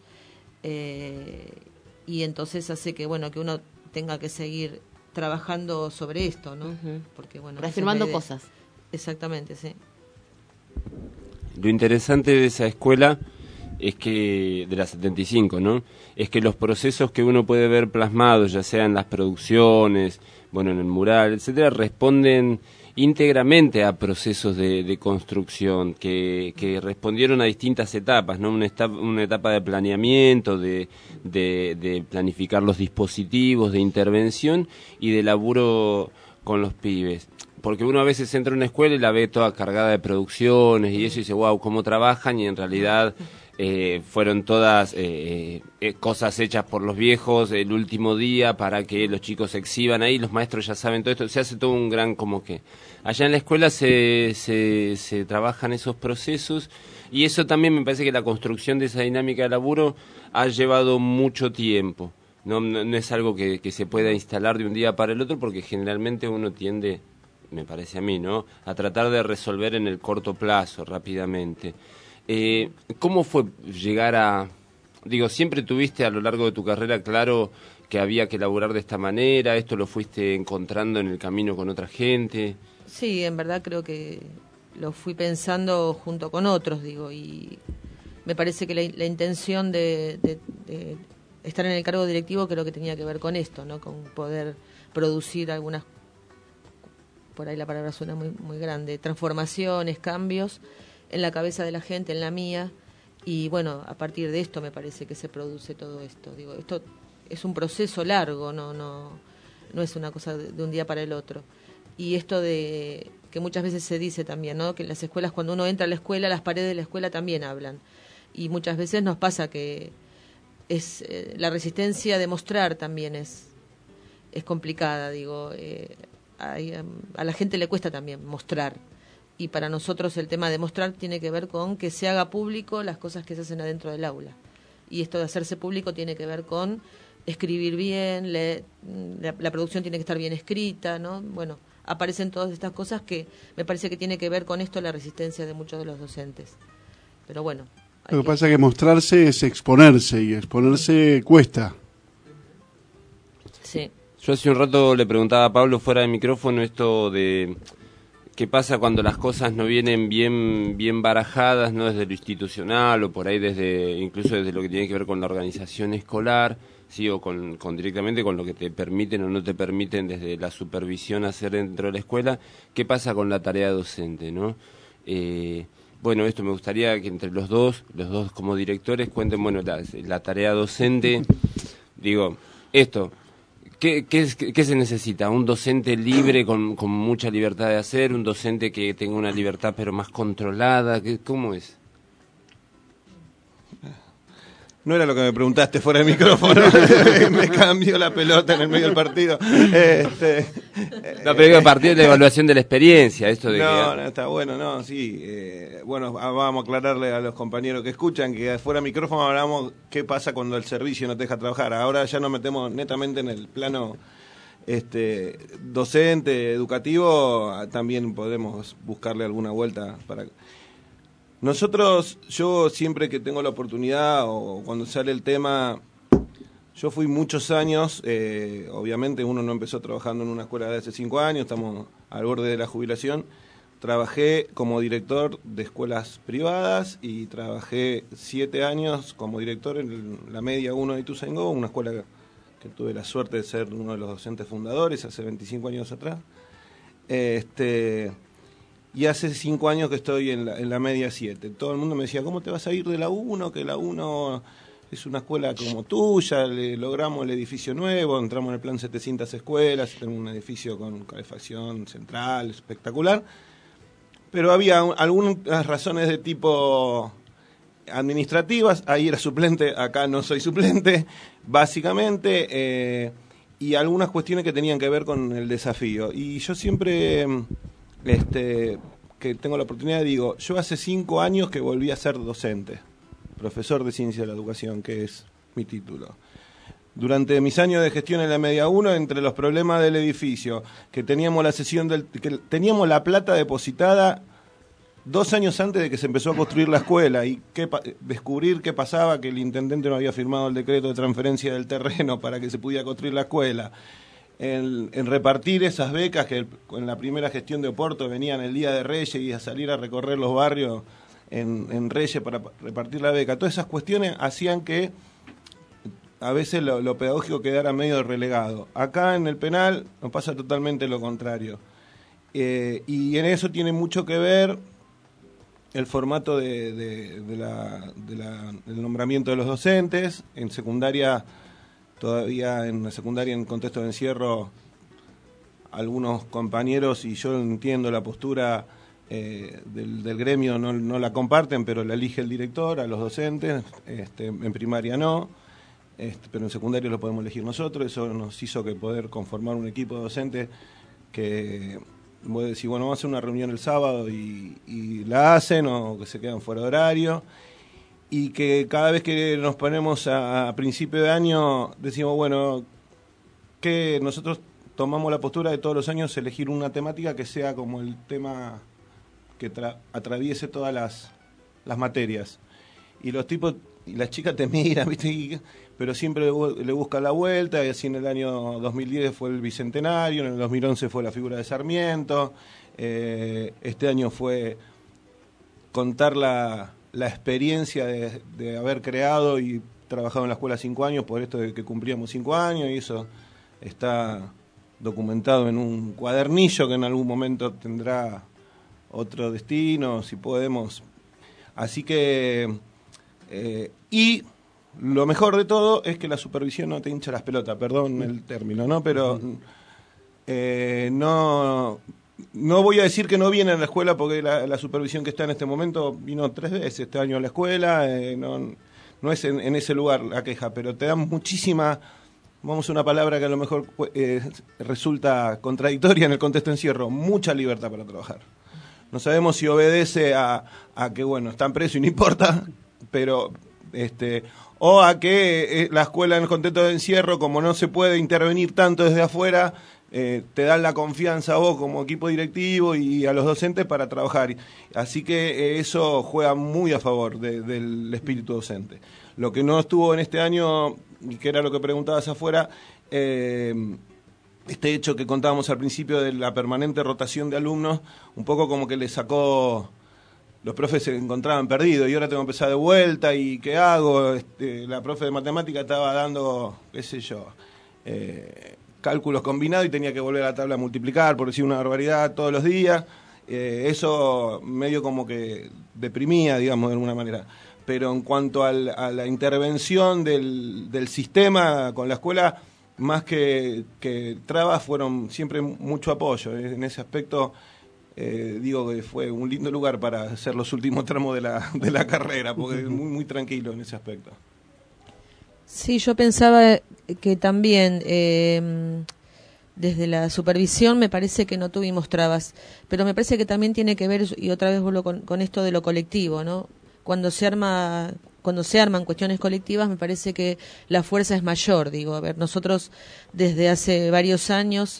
y entonces hace que, bueno, que uno tenga que seguir trabajando sobre esto, ¿no? Porque, bueno, reafirmando cosas. Exactamente, sí. Lo interesante de esa escuela es que, de la 75, ¿no? Es que los procesos que uno puede ver plasmados, ya sea en las producciones, bueno, en el mural, etcétera, responden íntegramente a procesos de construcción que respondieron a distintas etapas, ¿no? Una etapa de planeamiento, de planificar los dispositivos de intervención y de laburo con los pibes. Porque uno a veces entra a una escuela y la ve toda cargada de producciones y eso y dice, wow, cómo trabajan, y en realidad fueron todas cosas hechas por los viejos el último día para que los chicos se exhiban ahí, los maestros ya saben todo esto, se hace todo un gran como que... Allá en la escuela se trabajan esos procesos y eso también me parece que la construcción de esa dinámica de laburo ha llevado mucho tiempo. No es algo que se pueda instalar de un día para el otro porque generalmente uno tiende, me parece a mí, ¿no?, a tratar de resolver en el corto plazo, rápidamente. ¿Cómo fue llegar a...? Digo, ¿siempre tuviste a lo largo de tu carrera claro que había que laburar de esta manera? ¿Esto lo fuiste encontrando en el camino con otra gente? Sí, en verdad creo que lo fui pensando junto con otros, digo, y me parece que la intención de estar en el cargo directivo creo que tenía que ver con esto, ¿no?, con poder producir algunas, por ahí la palabra suena muy, muy grande, transformaciones, cambios en la cabeza de la gente, en la mía, y bueno, a partir de esto me parece que se produce todo esto. Digo, esto es un proceso largo, no es una cosa de un día para el otro. Y esto de que muchas veces se dice también, ¿no?, que en las escuelas, cuando uno entra a la escuela, las paredes de la escuela también hablan. Y muchas veces nos pasa que es la resistencia de mostrar también es complicada, digo, a la gente le cuesta también mostrar. Y para nosotros el tema de mostrar tiene que ver con que se haga público las cosas que se hacen adentro del aula. Y esto de hacerse público tiene que ver con escribir bien, la producción tiene que estar bien escrita, ¿no? Bueno, aparecen todas estas cosas que me parece que tiene que ver con esto la resistencia de muchos de los docentes. Pero bueno. Lo que pasa es que mostrarse es exponerse, y exponerse cuesta. Sí. Yo hace un rato le preguntaba a Pablo fuera de micrófono esto de... ¿Qué pasa cuando las cosas no vienen bien barajadas, no desde lo institucional o por ahí incluso desde lo que tiene que ver con la organización escolar, sí, o con directamente con lo que te permiten o no te permiten desde la supervisión hacer dentro de la escuela? ¿Qué pasa con la tarea docente, no? Bueno, esto me gustaría que entre los dos como directores cuenten, bueno, la tarea docente, digo, esto. ¿Qué se necesita? ¿Un docente libre con mucha libertad de hacer? ¿Un docente que tenga una libertad pero más controlada? ¿Cómo es? No era lo que me preguntaste fuera de micrófono. Me cambió la pelota en el medio del partido. No, pero a partir de la evaluación de la experiencia, esto de no, está bueno, no, sí. Bueno, vamos a aclararle a los compañeros que escuchan que fuera de micrófono hablamos qué pasa cuando el servicio no te deja trabajar. Ahora ya nos metemos netamente en el plano docente, educativo. También podemos buscarle alguna vuelta para... Nosotros, yo siempre que tengo la oportunidad o cuando sale el tema, yo fui muchos años, obviamente uno no empezó trabajando en una escuela de hace 5 años, estamos al borde de la jubilación. Trabajé como director de escuelas privadas y trabajé 7 años como director en la Media 1 de Ituzaingó, una escuela que tuve la suerte de ser uno de los docentes fundadores hace 25 años atrás. Y hace 5 años que estoy en la Media 7. Todo el mundo me decía, ¿cómo te vas a ir de la 1? Que la 1 es una escuela como tuya, logramos el edificio nuevo, entramos en el plan 700 escuelas, tenemos un edificio con calefacción central, espectacular. Pero había algunas razones de tipo administrativas, ahí era suplente, acá no soy suplente, básicamente, y algunas cuestiones que tenían que ver con el desafío. Y yo siempre... que tengo la oportunidad, digo, yo hace 5 años que volví a ser docente, profesor de ciencia de la educación, que es mi título. Durante mis años de gestión en la Media 1, entre los problemas del edificio, que teníamos que teníamos la plata depositada 2 años antes de que se empezó a construir la escuela, y descubrir qué pasaba, que el intendente no había firmado el decreto de transferencia del terreno para que se pudiera construir la escuela. En repartir esas becas que en la primera gestión de Oporto venían el Día de Reyes y a salir a recorrer los barrios en Reyes para repartir la beca. Todas esas cuestiones hacían que a veces lo pedagógico quedara medio relegado. Acá en el penal nos pasa totalmente lo contrario. Y en eso tiene mucho que ver el formato del nombramiento de los docentes. En secundaria... Todavía en la secundaria, en contexto de encierro, algunos compañeros, y yo entiendo la postura, del gremio no la comparten, pero la elige el director, a los docentes, en primaria no, pero en secundaria lo podemos elegir nosotros. Eso nos hizo que poder conformar un equipo de docentes que, voy a decir, bueno, vamos a hacer una reunión el sábado y la hacen, o que se quedan fuera de horario, y que cada vez que nos ponemos a principio de año decimos, bueno, que nosotros tomamos la postura de todos los años elegir una temática que sea como el tema que atraviese todas las materias. Y los tipos y las chicas te miran, ¿viste? Pero siempre le buscan la vuelta, y así en el año 2010 fue el Bicentenario, en el 2011 fue la figura de Sarmiento, este año fue contar la experiencia de haber creado y trabajado en la escuela 5 años, por esto de que cumplíamos 5 años, y eso está documentado en un cuadernillo que en algún momento tendrá otro destino, si podemos. Así que, y lo mejor de todo es que la supervisión no te hincha las pelotas, perdón el término, ¿no? Pero no voy a decir que no viene a la escuela, porque la supervisión que está en este momento vino 3 veces este año a la escuela, no es en ese lugar la queja, pero te dan muchísima, vamos a una palabra que a lo mejor resulta contradictoria en el contexto de encierro, mucha libertad para trabajar. No sabemos si obedece a que, bueno, están presos y no importa, pero o a que la escuela en el contexto de encierro, como no se puede intervenir tanto desde afuera, te dan la confianza a vos como equipo directivo y a los docentes para trabajar. Así que eso juega muy a favor del espíritu docente. Lo que no estuvo en este año, y que era lo que preguntabas afuera, este hecho que contábamos al principio de la permanente rotación de alumnos, un poco como que le sacó, los profes se encontraban perdidos y ahora tengo que empezar de vuelta, y ¿qué hago? La profe de matemática estaba dando, qué sé yo, cálculos combinados y tenía que volver a la tabla a multiplicar, por decir una barbaridad, todos los días. Eso medio como que deprimía, digamos, de alguna manera. Pero en cuanto a la intervención del sistema con la escuela, más que trabas, fueron siempre mucho apoyo. En ese aspecto, digo que fue un lindo lugar para hacer los últimos tramos de la carrera, porque es muy, muy tranquilo en ese aspecto. Sí, yo pensaba que también desde la supervisión me parece que no tuvimos trabas, pero me parece que también tiene que ver, y otra vez vuelvo con esto de lo colectivo, ¿no? Cuando se arman cuestiones colectivas, me parece que la fuerza es mayor. Digo, a ver, nosotros desde hace varios años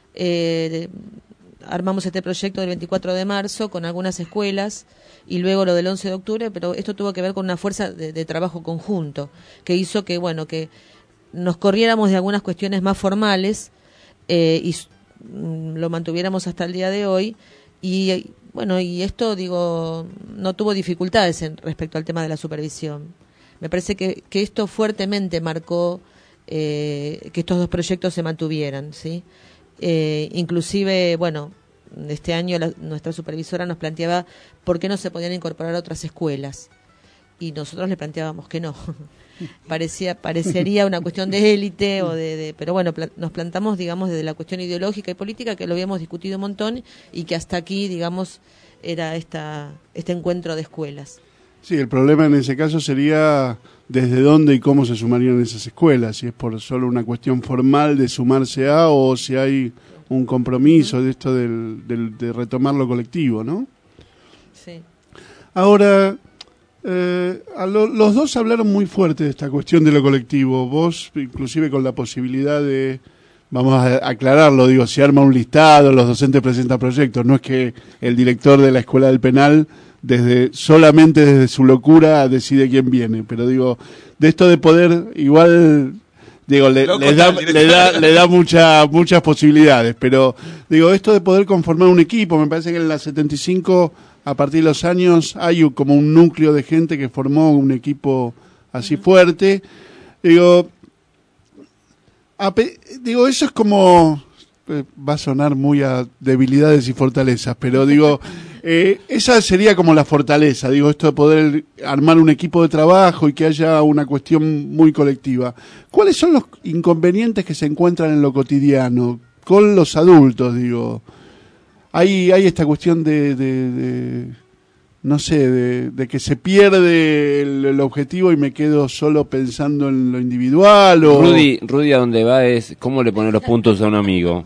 armamos este proyecto del 24 de marzo con algunas escuelas y luego lo del 11 de octubre, pero esto tuvo que ver con una fuerza de trabajo conjunto que hizo que, bueno, que nos corriéramos de algunas cuestiones más formales y lo mantuviéramos hasta el día de hoy. Y bueno, y esto, digo, no tuvo dificultades respecto al tema de la supervisión. Me parece que esto fuertemente marcó que estos dos proyectos se mantuvieran, ¿sí? Inclusive, bueno, este año nuestra supervisora nos planteaba por qué no se podían incorporar otras escuelas. Y nosotros le planteábamos que no. Parecería una cuestión de élite, pero bueno, nos plantamos, digamos, desde la cuestión ideológica y política, que lo habíamos discutido un montón y que hasta aquí, digamos, era este encuentro de escuelas. Sí, el problema en ese caso sería desde dónde y cómo se sumarían esas escuelas, si es por solo una cuestión formal de sumarse a, o si hay un compromiso de esto de retomar lo colectivo, ¿no? Sí. Ahora, los dos hablaron muy fuerte de esta cuestión de lo colectivo, vos inclusive con la posibilidad de, vamos a aclararlo, digo, se arma un listado, los docentes presentan proyectos, no es que el director de la Escuela del Penal solamente desde su locura decide quién viene, pero digo, de esto de poder, igual, digo, le da muchas posibilidades, pero digo, esto de poder conformar un equipo, me parece que en la 75, a partir de los años, hay como un núcleo de gente que formó un equipo así fuerte. Digo, eso es como, va a sonar muy a debilidades y fortalezas, pero digo, esa sería como la fortaleza, digo, esto de poder armar un equipo de trabajo y que haya una cuestión muy colectiva. ¿Cuáles son los inconvenientes que se encuentran en lo cotidiano con los adultos, digo? hay esta cuestión de no sé, de que se pierde el objetivo y me quedo solo pensando en lo individual. O... Rudy a donde va es cómo le pone los puntos a un amigo.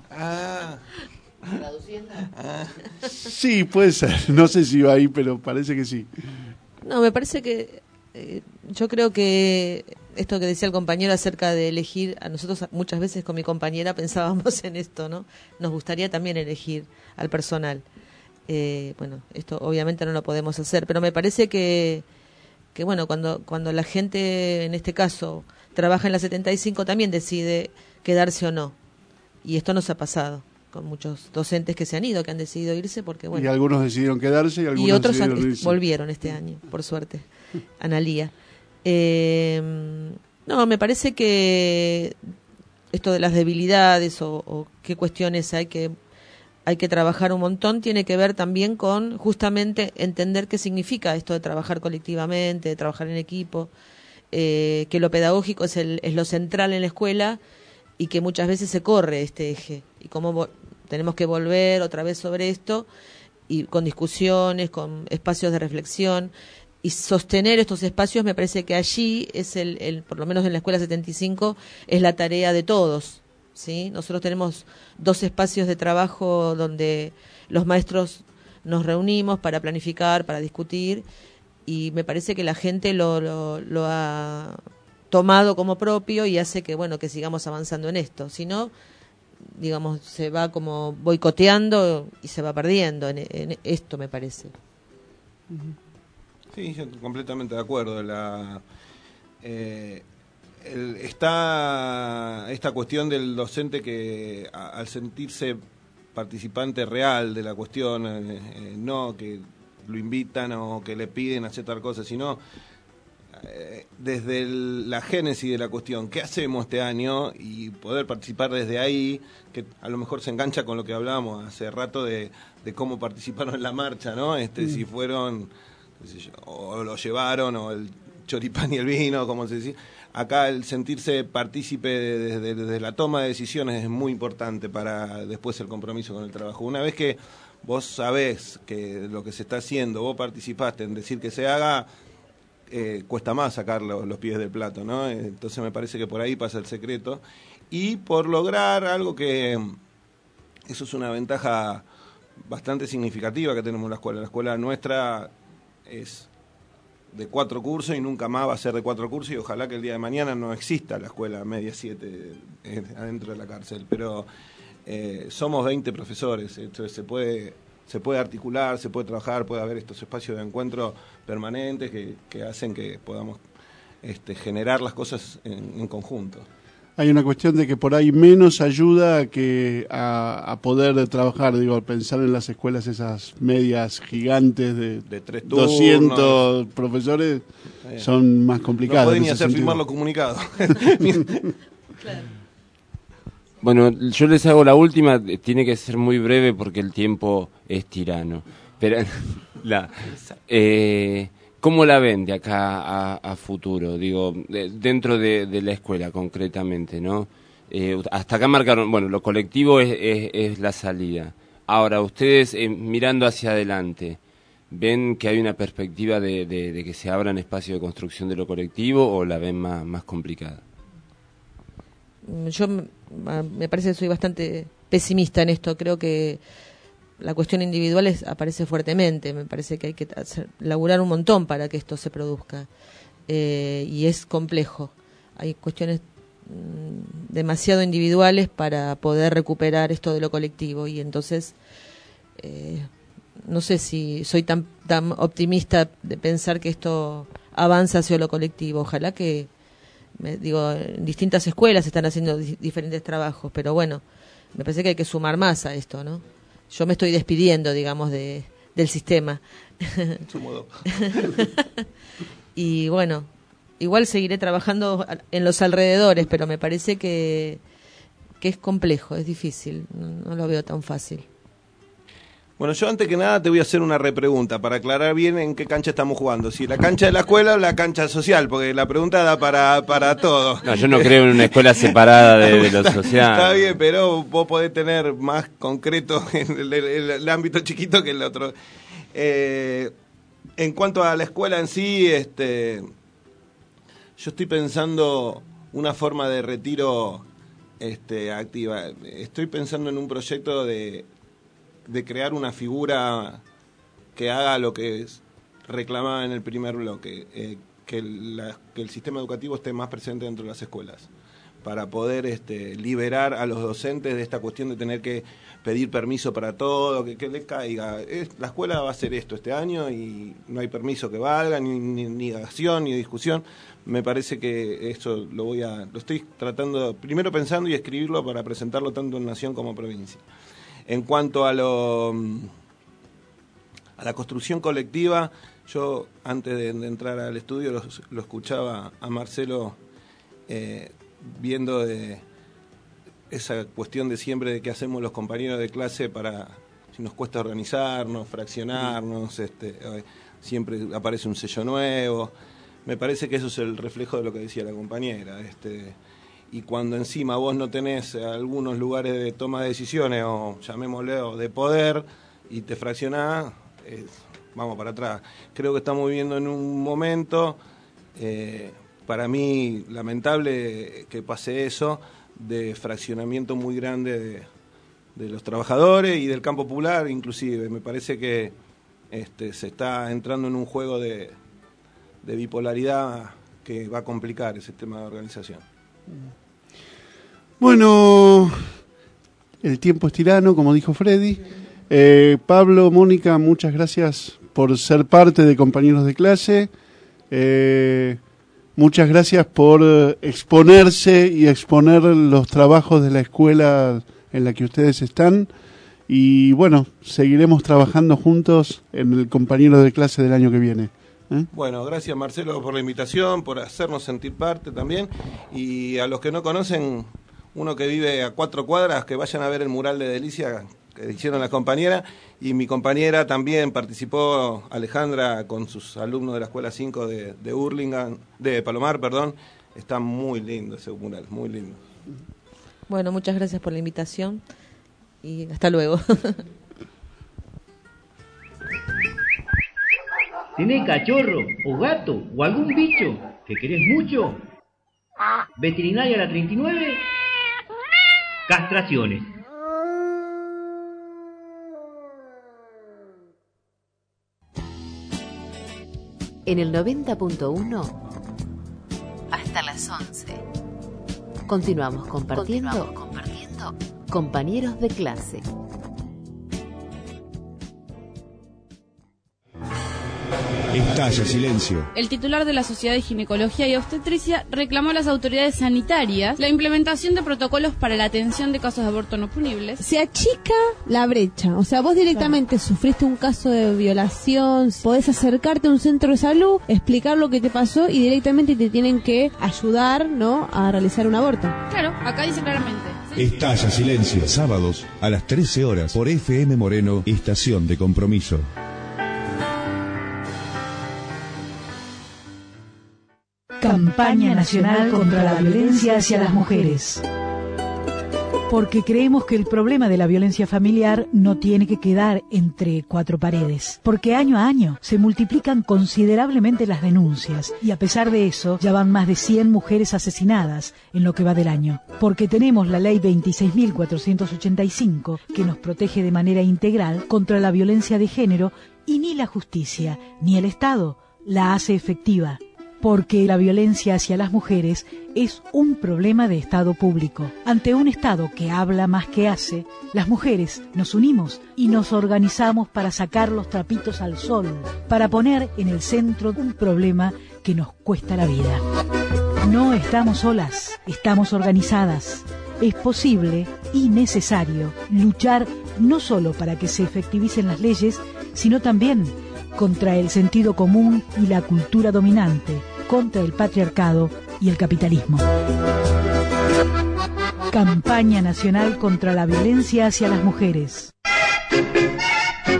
Sí, puede ser. No sé si va ahí, pero parece que sí. No, me parece que yo creo que esto que decía el compañero acerca de elegir, a nosotros muchas veces con mi compañera pensábamos en esto, ¿no? Nos gustaría también elegir al personal. Bueno, esto obviamente no lo podemos hacer, pero me parece que bueno, cuando la gente, en este caso, trabaja en la 75, también decide quedarse o no. Y esto nos ha pasado con muchos docentes que se han ido, que han decidido irse porque, bueno... Y algunos decidieron quedarse y algunos otros decidieron irse. Volvieron este año, por suerte. Analía. No, me parece que esto de las debilidades o qué cuestiones hay que trabajar un montón tiene que ver también con justamente entender qué significa esto de trabajar colectivamente, de trabajar en equipo, que lo pedagógico es lo central en la escuela y que muchas veces se corre este eje y cómo tenemos que volver otra vez sobre esto y con discusiones, con espacios de reflexión y sostener estos espacios. Me parece que allí es por lo menos en la Escuela 75 es la tarea de todos. ¿Sí? Nosotros tenemos 2 espacios de trabajo donde los maestros nos reunimos para planificar, para discutir, y me parece que la gente lo ha tomado como propio y hace que, bueno, que sigamos avanzando en esto. Si no, digamos, se va como boicoteando y se va perdiendo en esto, me parece. Sí, yo completamente de acuerdo. Está esta cuestión del docente que al sentirse participante real de la cuestión, no que lo invitan o que le piden hacer tal cosa, sino desde la génesis de la cuestión, ¿qué hacemos este año? Y poder participar desde ahí, que a lo mejor se engancha con lo que hablábamos hace rato de cómo participaron en la marcha, ¿no? Si fueron, qué sé yo, o lo llevaron, o el choripán y el vino, como se dice. Acá el sentirse partícipe desde la toma de decisiones es muy importante para después el compromiso con el trabajo. Una vez que vos sabés que lo que se está haciendo, vos participaste en decir que se haga, cuesta más sacar los pies del plato, ¿no? Entonces me parece que por ahí pasa el secreto. Y por lograr algo que eso es una ventaja bastante significativa que tenemos en la escuela. La escuela nuestra es de 4 cursos y nunca más va a ser de 4 cursos, y ojalá que el día de mañana no exista la escuela media 7 adentro de la cárcel, pero somos 20 profesores, entonces se puede articular, se puede trabajar, puede haber estos espacios de encuentro permanentes que hacen que podamos generar las cosas en conjunto. Hay una cuestión de que por ahí menos ayuda que a poder trabajar, digo, pensar en las escuelas esas medias gigantes de 3 turnos, 200 profesores, son más complicadas. No pueden ni hacer firmar los comunicados. Claro. Bueno, yo les hago la última, tiene que ser muy breve porque el tiempo es tirano. Pero ¿cómo la ven de acá a futuro? Digo, dentro de la escuela concretamente, ¿no? Hasta acá marcaron, bueno, lo colectivo es la salida. Ahora, ustedes mirando hacia adelante, ¿ven que hay una perspectiva de que se abran espacios de construcción de lo colectivo o la ven más complicada? Yo me parece que soy bastante pesimista en esto. Creo que la cuestión individual aparece fuertemente. Me parece que hay que laburar un montón para que esto se produzca. Y es complejo. Hay cuestiones demasiado individuales para poder recuperar esto de lo colectivo. Y entonces, no sé si soy tan optimista de pensar que esto avanza hacia lo colectivo. Ojalá que, en distintas escuelas están haciendo diferentes trabajos, pero bueno, me parece que hay que sumar más a esto, ¿no? Yo me estoy despidiendo, digamos, del sistema. Y bueno, igual seguiré trabajando en los alrededores, pero me parece que es complejo, es difícil, no lo veo tan fácil. Bueno, yo antes que nada te voy a hacer una repregunta para aclarar bien en qué cancha estamos jugando. Si la cancha de la escuela o la cancha social, porque la pregunta da para todo. No, yo no creo en una escuela separada de lo social. Está bien, pero vos podés tener más concreto en el ámbito chiquito que el otro. En cuanto a la escuela en sí, yo estoy pensando una forma de retiro activa. Estoy pensando en un proyecto de crear una figura que haga lo que reclamaba en el primer bloque, que el sistema educativo esté más presente dentro de las escuelas, para poder liberar a los docentes de esta cuestión de tener que pedir permiso para todo, que le caiga. La escuela va a hacer esto este año y no hay permiso que valga, ni acción, ni discusión. Me parece que eso lo estoy tratando, primero pensando y escribirlo para presentarlo tanto en Nación como en provincia. En cuanto a la construcción colectiva, yo antes de entrar al estudio lo escuchaba a Marcelo viendo de esa cuestión de siempre de qué hacemos los compañeros de clase para, si nos cuesta organizarnos, fraccionarnos, siempre aparece un sello nuevo. Me parece que eso es el reflejo de lo que decía la compañera. Y cuando encima vos no tenés algunos lugares de toma de decisiones, o llamémosle de poder, y te fraccionás, vamos para atrás. Creo que estamos viviendo en un momento, para mí, lamentable que pase eso, de fraccionamiento muy grande de los trabajadores y del campo popular, inclusive. Me parece que se está entrando en un juego de bipolaridad que va a complicar ese tema de organización. Bueno, el tiempo es tirano, como dijo Freddy. Pablo, Mónica, muchas gracias por ser parte de Compañeros de Clase. Muchas gracias por exponerse y exponer los trabajos de la escuela en la que ustedes están. Y bueno, seguiremos trabajando juntos en el Compañeros de Clase del año que viene. Bueno, gracias Marcelo por la invitación, por hacernos sentir parte también, y a los que no conocen, uno que vive a 4 cuadras, que vayan a ver el mural de Delicia que hicieron las compañeras, y mi compañera también participó, Alejandra, con sus alumnos de la Escuela 5 de Hurlingham, de Palomar, perdón. Está muy lindo ese mural, muy lindo. Bueno, muchas gracias por la invitación y hasta luego. ¿Tenés cachorro o gato o algún bicho que querés mucho? Veterinaria La 39, castraciones. En el 90.1 hasta las 11. Continuamos compartiendo Compañeros de Clase. Estalla silencio. El titular de la Sociedad de Ginecología y Obstetricia reclamó a las autoridades sanitarias la implementación de protocolos para la atención de casos de aborto no punibles. Se achica la brecha, o sea, vos directamente sufriste un caso de violación, podés acercarte a un centro de salud, explicar lo que te pasó y directamente te tienen que ayudar, ¿no?, a realizar un aborto. Claro, acá dice claramente. Estalla silencio. Sábados a las 13 horas por FM Moreno, Estación de Compromiso. Campaña Nacional contra la Violencia hacia las Mujeres. Porque creemos que el problema de la violencia familiar no tiene que quedar entre 4 paredes. Porque año a año se multiplican considerablemente las denuncias y a pesar de eso ya van más de 100 mujeres asesinadas en lo que va del año. Porque tenemos la ley 26.485 que nos protege de manera integral contra la violencia de género y ni la justicia ni el Estado la hace efectiva. Porque la violencia hacia las mujeres es un problema de Estado público. Ante un Estado que habla más que hace, las mujeres nos unimos y nos organizamos para sacar los trapitos al sol, para poner en el centro un problema que nos cuesta la vida. No estamos solas, estamos organizadas. Es posible y necesario luchar no solo para que se efectivicen las leyes, sino también contra el sentido común y la cultura dominante, contra el patriarcado y el capitalismo. Campaña Nacional contra la Violencia hacia las Mujeres.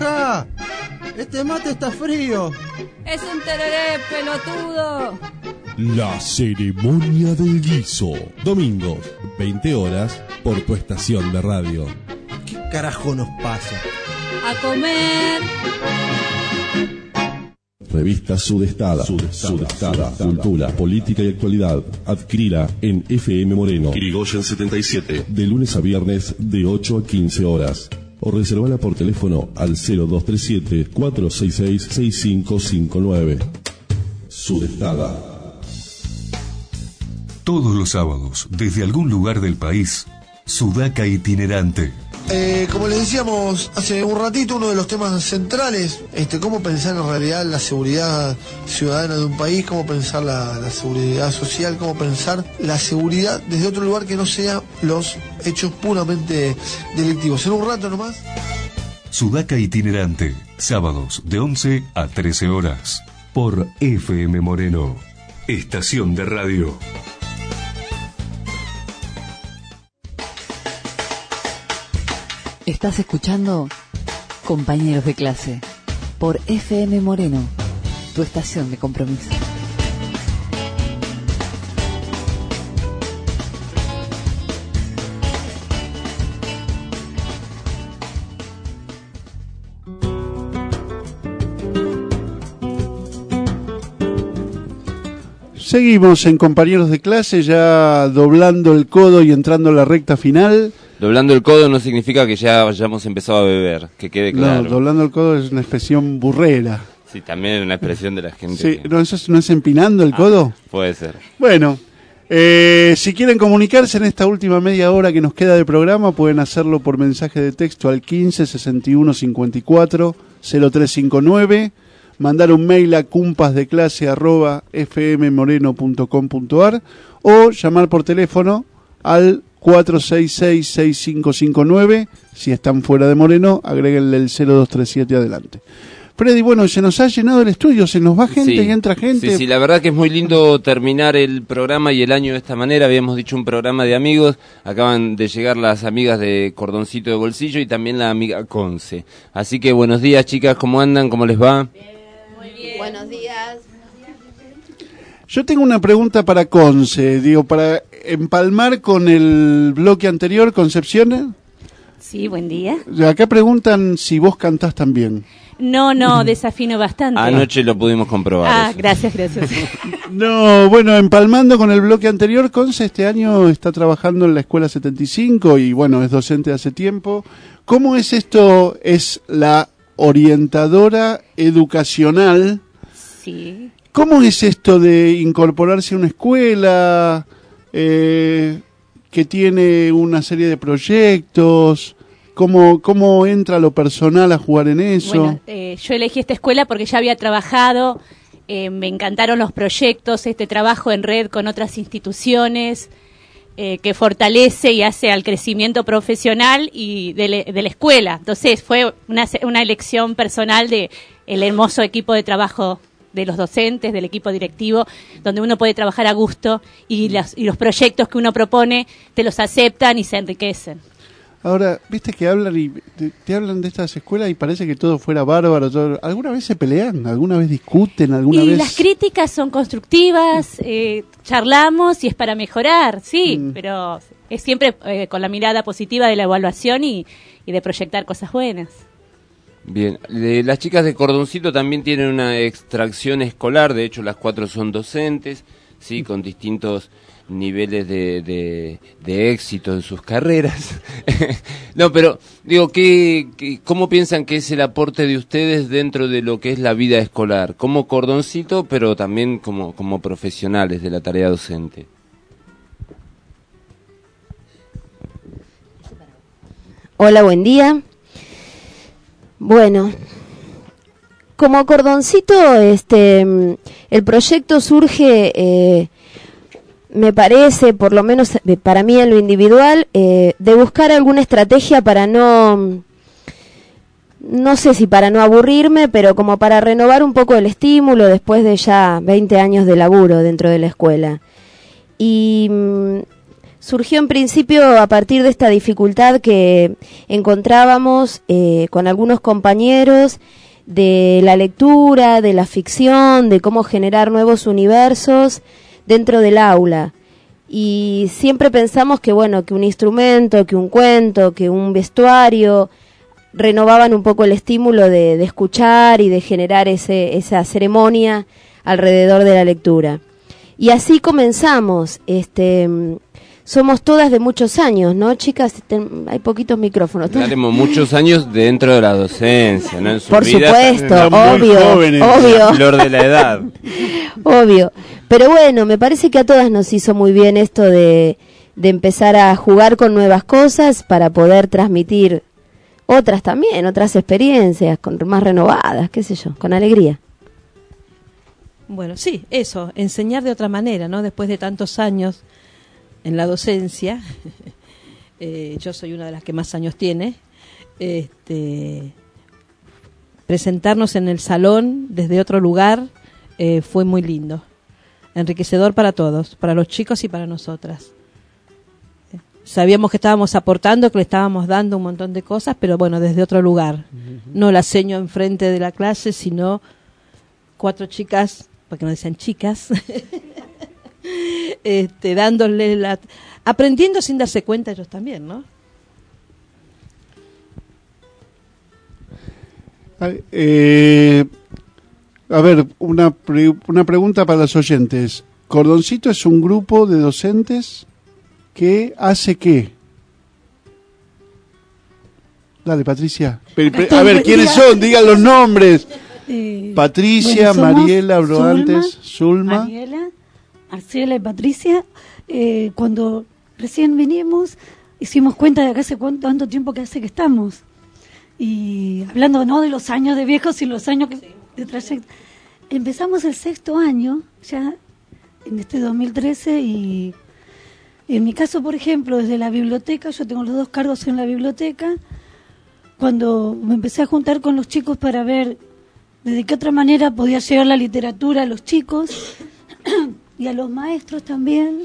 ¡Vieja! ¡Este mate está frío! ¡Es un tereré, pelotudo! La ceremonia del guiso. Domingos, 20 horas, por tu estación de radio. ¿Qué carajo nos pasa? ¡A comer! Revista Sudestada. Sudestada. Cultura, política y actualidad. Adquirila en FM Moreno. Irigoyen 77. De lunes a viernes de 8 a 15 horas. O reservala por teléfono al 0237-466-6559. Sudestada. Todos los sábados, desde algún lugar del país, Sudaca Itinerante. Como les decíamos hace un ratito, uno de los temas centrales, cómo pensar en realidad la seguridad ciudadana de un país, cómo pensar la seguridad social, cómo pensar la seguridad desde otro lugar que no sea los hechos puramente delictivos. En un rato nomás. Sudaca Itinerante, sábados de 11 a 13 horas, por FM Moreno, estación de radio. Estás escuchando Compañeros de Clase por FM Moreno, tu estación de compromiso. Seguimos en Compañeros de Clase, ya doblando el codo y entrando a la recta final. Doblando el codo no significa que ya hayamos empezado a beber, que quede claro. No, doblando el codo es una expresión burrera. Sí, también es una expresión de la gente. Sí, ¿no, eso no es empinando el codo? Puede ser. Bueno, si quieren comunicarse en esta última media hora que nos queda de programa, pueden hacerlo por mensaje de texto al 15 61 54 0359, mandar un mail a cumpasdeclase@fmmoreno.com.ar o llamar por teléfono al 466-6559. Si están fuera de Moreno, agréguenle el 0237 adelante. Freddy, bueno, se nos ha llenado el estudio, se nos va gente y entra gente. Sí, la verdad que es muy lindo terminar el programa y el año de esta manera. Habíamos dicho un programa de amigos, acaban de llegar las amigas de Cordoncito de Bolsillo y también la amiga Conce. Así que buenos días, chicas, ¿cómo andan? ¿Cómo les va? Bien, muy bien. Buenos días. Yo tengo una pregunta para Conce, para empalmar con el bloque anterior, Concepción. Sí, buen día. Acá preguntan si vos cantás también. No, desafino bastante. Anoche lo pudimos comprobar. Eso. Gracias. No, bueno, empalmando con el bloque anterior, Conce este año está trabajando en la Escuela 75 y bueno, es docente hace tiempo. ¿Cómo es esto? ¿Es la orientadora educacional? Sí. ¿Cómo es esto de incorporarse a una escuela que tiene una serie de proyectos? ¿Cómo entra lo personal a jugar en eso? Bueno, yo elegí esta escuela porque ya había trabajado, me encantaron los proyectos, este trabajo en red con otras instituciones que fortalece y hace al crecimiento profesional y de la escuela. Entonces fue una elección personal de el hermoso equipo de trabajo de los docentes, del equipo directivo, donde uno puede trabajar a gusto y los proyectos que uno propone te los aceptan y se enriquecen. Ahora, viste que hablan y te hablan de estas escuelas y parece que todo fuera bárbaro. ¿Alguna vez se pelean? ¿Alguna vez discuten? ¿Alguna vez? Las críticas son constructivas, charlamos y es para mejorar, sí, pero es siempre con la mirada positiva de la evaluación y de proyectar cosas buenas. Bien, las chicas de Cordoncito también tienen una extracción escolar, de hecho las 4 son docentes, sí, con distintos niveles de éxito en sus carreras. No, pero digo, ¿cómo piensan que es el aporte de ustedes dentro de lo que es la vida escolar? Como Cordoncito, pero también como profesionales de la tarea docente. Hola, buen día. Bueno, como Cordoncito, el proyecto surge, me parece, por lo menos para mí en lo individual, de buscar alguna estrategia para no sé si para no aburrirme, pero como para renovar un poco el estímulo después de ya 20 años de laburo dentro de la escuela. Y surgió en principio a partir de esta dificultad que encontrábamos con algunos compañeros de la lectura, de la ficción, de cómo generar nuevos universos dentro del aula. Y siempre pensamos que, bueno, que un instrumento, que un cuento, que un vestuario renovaban un poco el estímulo de escuchar y de generar esa ceremonia alrededor de la lectura. Y así comenzamos. Somos todas de muchos años, ¿no, chicas? Hay poquitos micrófonos. Tenemos muchos años dentro de la docencia, ¿no? En su Por vida, supuesto, obvio. Flor de la edad. Obvio. Pero bueno, me parece que a todas nos hizo muy bien esto de empezar a jugar con nuevas cosas para poder transmitir otras también, otras experiencias más renovadas, qué sé yo, con alegría. Bueno, sí, eso, enseñar de otra manera, ¿no? Después de tantos años en la docencia, yo soy una de las que más años tiene, presentarnos en el salón desde otro lugar fue muy lindo, enriquecedor para todos, para los chicos y para nosotras. Sabíamos que estábamos aportando, que le estábamos dando un montón de cosas, pero bueno, desde otro lugar. No la seño enfrente de la clase, sino 4 chicas, porque no decían chicas, dándole aprendiendo sin darse cuenta ellos también, ¿no? A ver, una pregunta para los oyentes. Cordoncito es un grupo de docentes que hace qué. Dale, Patricia. A ver, ¿quiénes son? Digan los nombres. Patricia, bueno, Mariela, Broantes, Zulma. Mariela, Marcela y Patricia. Cuando recién vinimos, hicimos cuenta de que hace cuánto tiempo que hace que estamos. Y hablando no de los años de viejos, sino los años de trayecto. Empezamos el 6º año, ya en este 2013, y en mi caso, por ejemplo, desde la biblioteca, yo tengo los 2 cargos en la biblioteca, cuando me empecé a juntar con los chicos para ver de qué otra manera podía llegar la literatura a los chicos y a los maestros también,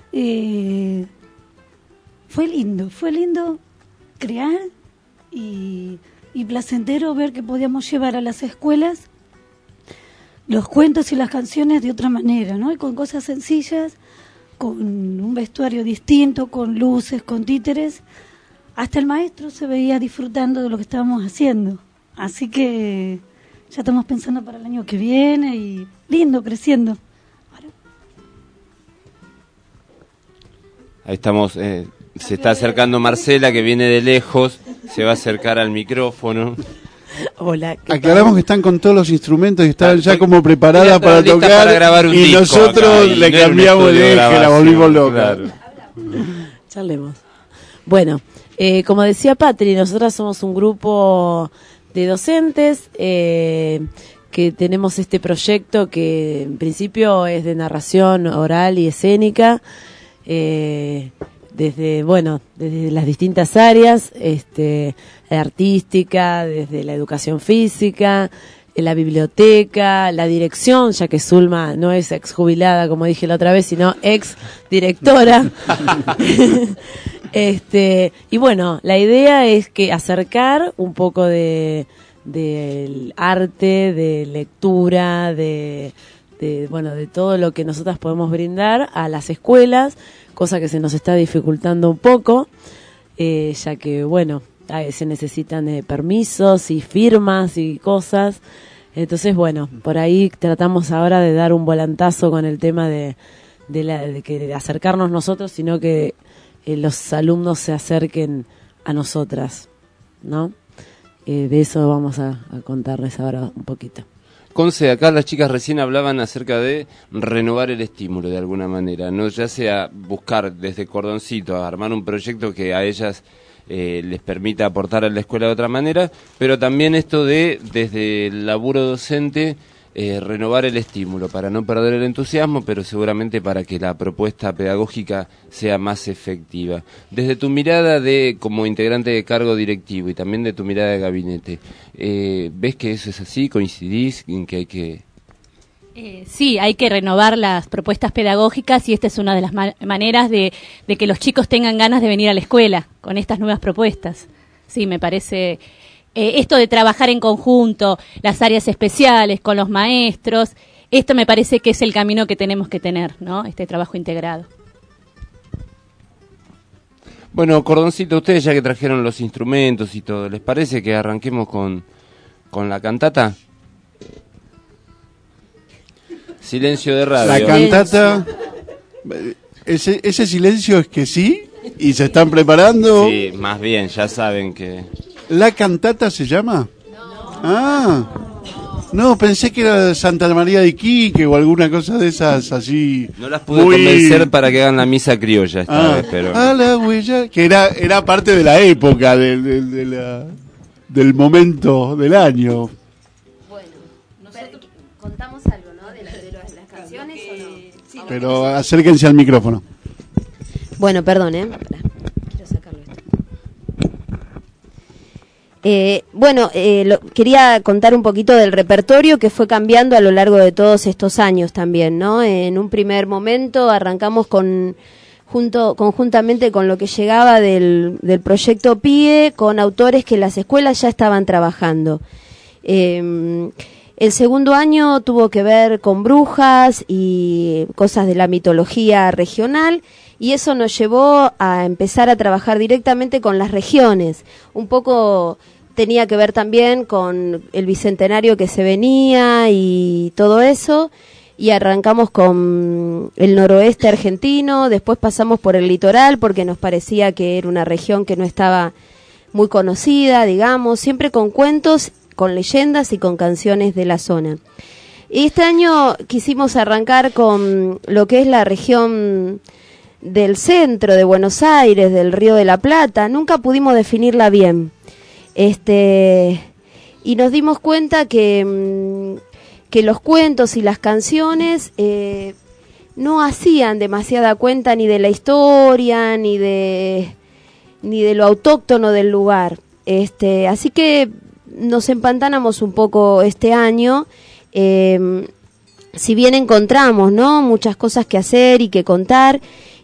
fue lindo crear y placentero ver que podíamos llevar a las escuelas los cuentos y las canciones de otra manera, ¿no? Y con cosas sencillas, con un vestuario distinto, con luces, con títeres. Hasta el maestro se veía disfrutando de lo que estábamos haciendo. Así que ya estamos pensando para el año que viene y lindo, creciendo. Ahí estamos, se está acercando Marcela, que viene de lejos, se va a acercar al micrófono. Hola. Aclaramos que están con todos los instrumentos y están ya como preparadas para tocar, para grabar un y disco nosotros acá, le cambiamos el eje, la volvimos loca. Claro. Charlemos. Bueno, como decía Patri, nosotras somos un grupo de docentes que tenemos este proyecto que en principio es de narración oral y escénica, desde las distintas áreas, artística, desde la educación física, la biblioteca, la dirección, ya que Zulma no es ex jubilada, como dije la otra vez, sino ex directora. Y bueno, la idea es que acercar un poco del arte, de lectura, de todo lo que nosotras podemos brindar a las escuelas, cosa que se nos está dificultando un poco, ya que, se necesitan permisos y firmas y cosas. Entonces, por ahí tratamos ahora de dar un volantazo con el tema de acercarnos nosotros, sino que los alumnos se acerquen a nosotras, ¿no? De eso vamos a contarles ahora un poquito. Conce, acá las chicas recién hablaban acerca de renovar el estímulo de alguna manera, no, ya sea buscar desde Cordoncito a armar un proyecto que a ellas les permita aportar a la escuela de otra manera, pero también esto de, desde el laburo docente, renovar el estímulo para no perder el entusiasmo, pero seguramente para que la propuesta pedagógica sea más efectiva. Desde tu mirada como integrante de cargo directivo y también de tu mirada de gabinete, ¿ves que eso es así? ¿Coincidís en que hay que Sí, hay que renovar las propuestas pedagógicas y esta es una de las maneras de que los chicos tengan ganas de venir a la escuela con estas nuevas propuestas. Sí, me parece esto de trabajar en conjunto, las áreas especiales con los maestros, esto me parece que es el camino que tenemos que tener, ¿no? Este trabajo integrado. Bueno, Cordoncito, ustedes ya que trajeron los instrumentos y todo, ¿les parece que arranquemos con la cantata? Silencio de radio. La cantata, ese silencio es que sí, y se están preparando. Sí, más bien, ya saben que... ¿La cantata se llama? No, pensé que era de Santa María de Iquique o alguna cosa de esas así. No las pude convencer para que hagan la misa criolla esta vez, pero... la huella, que era parte de la época, del momento del año. ¿Contamos algo, no? De las canciones o no? Sí, pero acérquense al micrófono. Bueno, perdón, quiero sacarlo esto. Quería contar un poquito del repertorio que fue cambiando a lo largo de todos estos años también, ¿no? En un primer momento arrancamos conjuntamente con lo que llegaba del proyecto PIE, con autores que las escuelas ya estaban trabajando. El segundo año tuvo que ver con brujas y cosas de la mitología regional y eso nos llevó a empezar a trabajar directamente con las regiones. Un poco tenía que ver también con el bicentenario que se venía y todo eso y arrancamos con el noroeste argentino, después pasamos por el litoral porque nos parecía que era una región que no estaba muy conocida, digamos, siempre con cuentos, con leyendas y con canciones de la zona. Y este año quisimos arrancar con lo que es la región del centro de Buenos Aires, del Río de la Plata. Nunca pudimos definirla bien. Y nos dimos cuenta que los cuentos y las canciones no hacían demasiada cuenta ni de la historia, ni de lo autóctono del lugar. Así que nos empantanamos un poco este año, si bien encontramos, ¿no?, muchas cosas que hacer y que contar,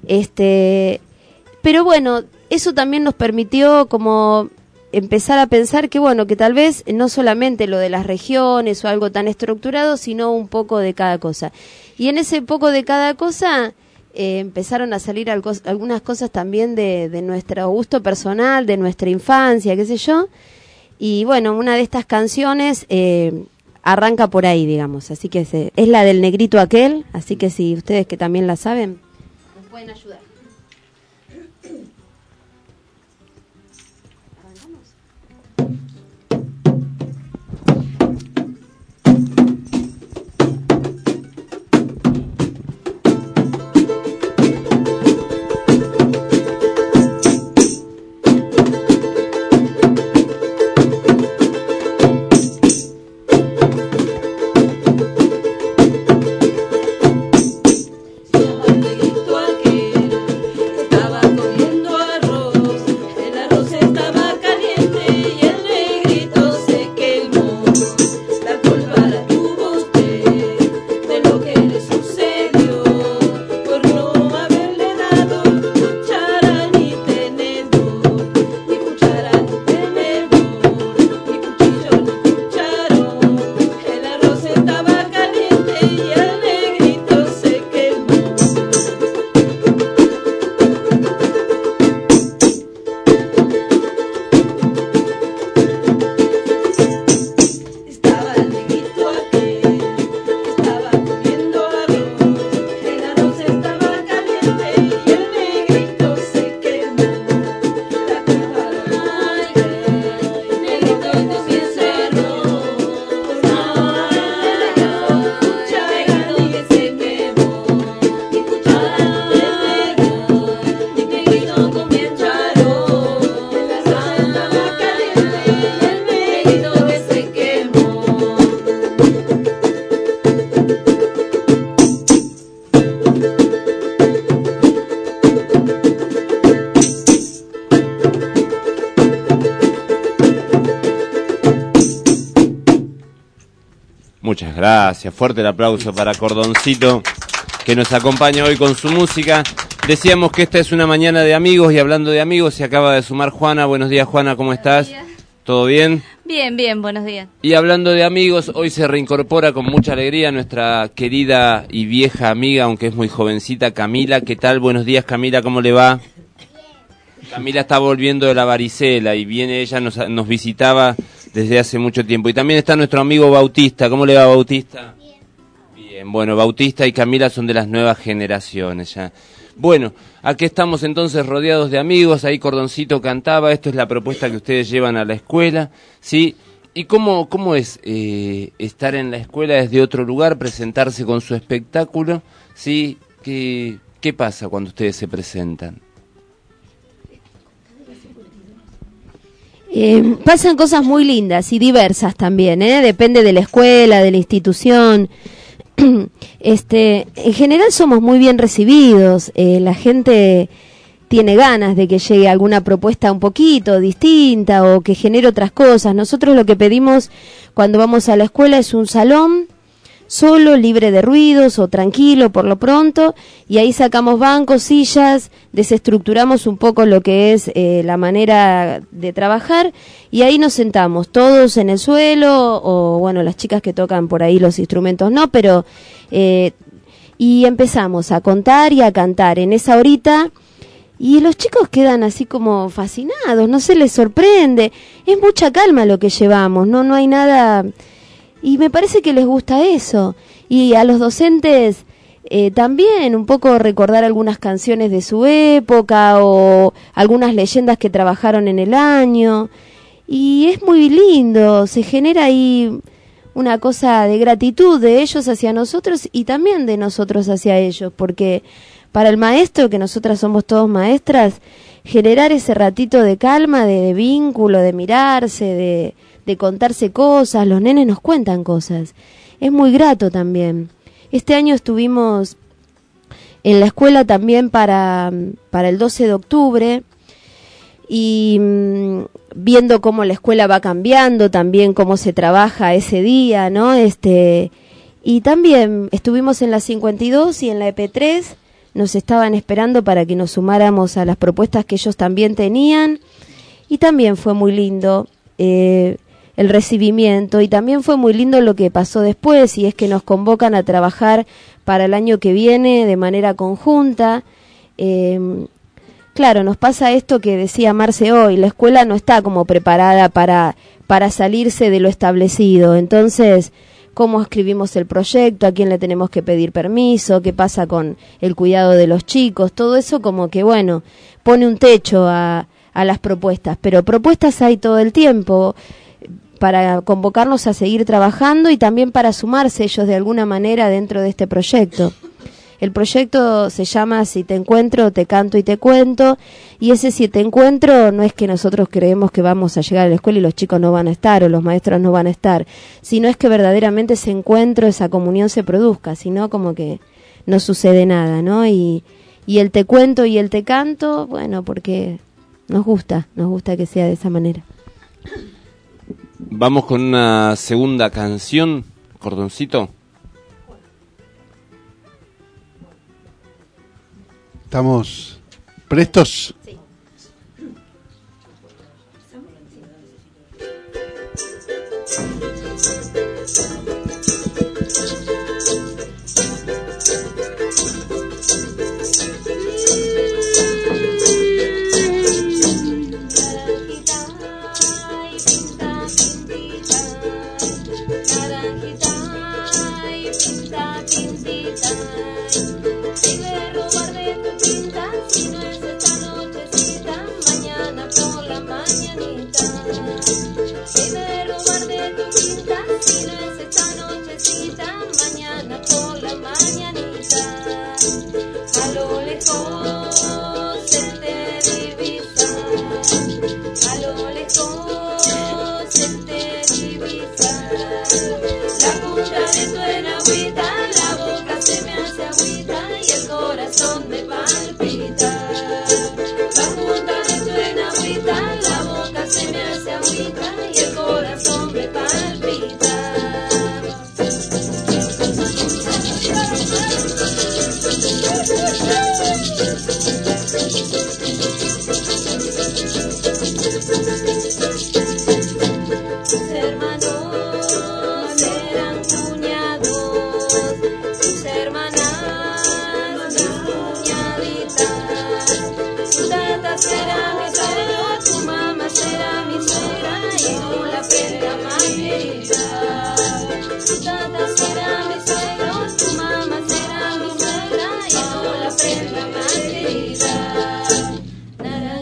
pero bueno, eso también nos permitió como empezar a pensar que bueno, que tal vez no solamente lo de las regiones o algo tan estructurado, sino un poco de cada cosa. Y en ese poco de cada cosa empezaron a salir algunas cosas también de nuestro gusto personal, de nuestra infancia, qué sé yo. Y bueno, una de estas canciones arranca por ahí, digamos. Así que es la del negrito aquel. Así que si ustedes que también la saben, nos pueden ayudar. Estaba comiendo arroz, el arroz estaba caliente. Muchas gracias. Fuerte el aplauso para Cordoncito, que nos acompaña hoy con su música. Decíamos que esta es una mañana de amigos, y hablando de amigos, se acaba de sumar Juana. Buenos días, Juana, ¿cómo estás? ¿Todo bien? Bien, bien, buenos días. Y hablando de amigos, hoy se reincorpora con mucha alegría nuestra querida y vieja amiga, aunque es muy jovencita, Camila. ¿Qué tal? Buenos días, Camila, ¿cómo le va? Camila está volviendo de la varicela y viene, ella nos visitaba desde hace mucho tiempo. Y también está nuestro amigo Bautista. ¿Cómo le va, Bautista? Bien, bueno, Bautista y Camila son de las nuevas generaciones ya. Bueno, aquí estamos entonces rodeados de amigos. Ahí Cordoncito cantaba. Esto es la propuesta que ustedes llevan a la escuela, ¿sí? ¿Y cómo es estar en la escuela desde otro lugar, presentarse con su espectáculo? ¿Sí? ¿Qué pasa cuando ustedes se presentan? Pasan cosas muy lindas y diversas también, depende de la escuela, de la institución. En general somos muy bien recibidos, la gente tiene ganas de que llegue alguna propuesta un poquito distinta o que genere otras cosas. Nosotros lo que pedimos cuando vamos a la escuela es un salón solo, libre de ruidos o tranquilo por lo pronto, y ahí sacamos bancos, sillas, desestructuramos un poco lo que es la manera de trabajar, y ahí nos sentamos todos en el suelo, o bueno, las chicas que tocan por ahí los instrumentos no, pero y empezamos a contar y a cantar en esa horita, y los chicos quedan así como fascinados, no se les sorprende, es mucha calma lo que llevamos, no hay nada. Y me parece que les gusta eso. Y a los docentes también un poco recordar algunas canciones de su época o algunas leyendas que trabajaron en el año. Y es muy lindo, se genera ahí una cosa de gratitud de ellos hacia nosotros y también de nosotros hacia ellos, porque para el maestro, que nosotras somos todos maestras, generar ese ratito de calma, de vínculo, de mirarse, de contarse cosas, los nenes nos cuentan cosas, es muy grato también. Este año estuvimos en la escuela también para el 12 de octubre y viendo cómo la escuela va cambiando, también cómo se trabaja ese día, ¿no? Y también estuvimos en la 52 y en la EP3, nos estaban esperando para que nos sumáramos a las propuestas que ellos también tenían, y también fue muy lindo el recibimiento, y también fue muy lindo lo que pasó después, y es que nos convocan a trabajar para el año que viene de manera conjunta. Claro, nos pasa esto que decía Marce hoy, la escuela no está como preparada para salirse de lo establecido, entonces, ¿cómo escribimos el proyecto? ¿A quién le tenemos que pedir permiso? ¿Qué pasa con el cuidado de los chicos? Todo eso como que, bueno, pone un techo a las propuestas, pero propuestas hay todo el tiempo para convocarnos a seguir trabajando y también para sumarse ellos de alguna manera dentro de este proyecto. El proyecto se llama Si te encuentro, te canto y te cuento, y ese Si te encuentro no es que nosotros creemos que vamos a llegar a la escuela y los chicos no van a estar o los maestros no van a estar, sino es que verdaderamente ese encuentro, esa comunión se produzca, sino como que no sucede nada, ¿no? Y el te cuento y el te canto, bueno, porque nos gusta que sea de esa manera. Vamos con una segunda canción, Cordoncito. ¿Estamos prestos? Sí. Robar de tu pinta, si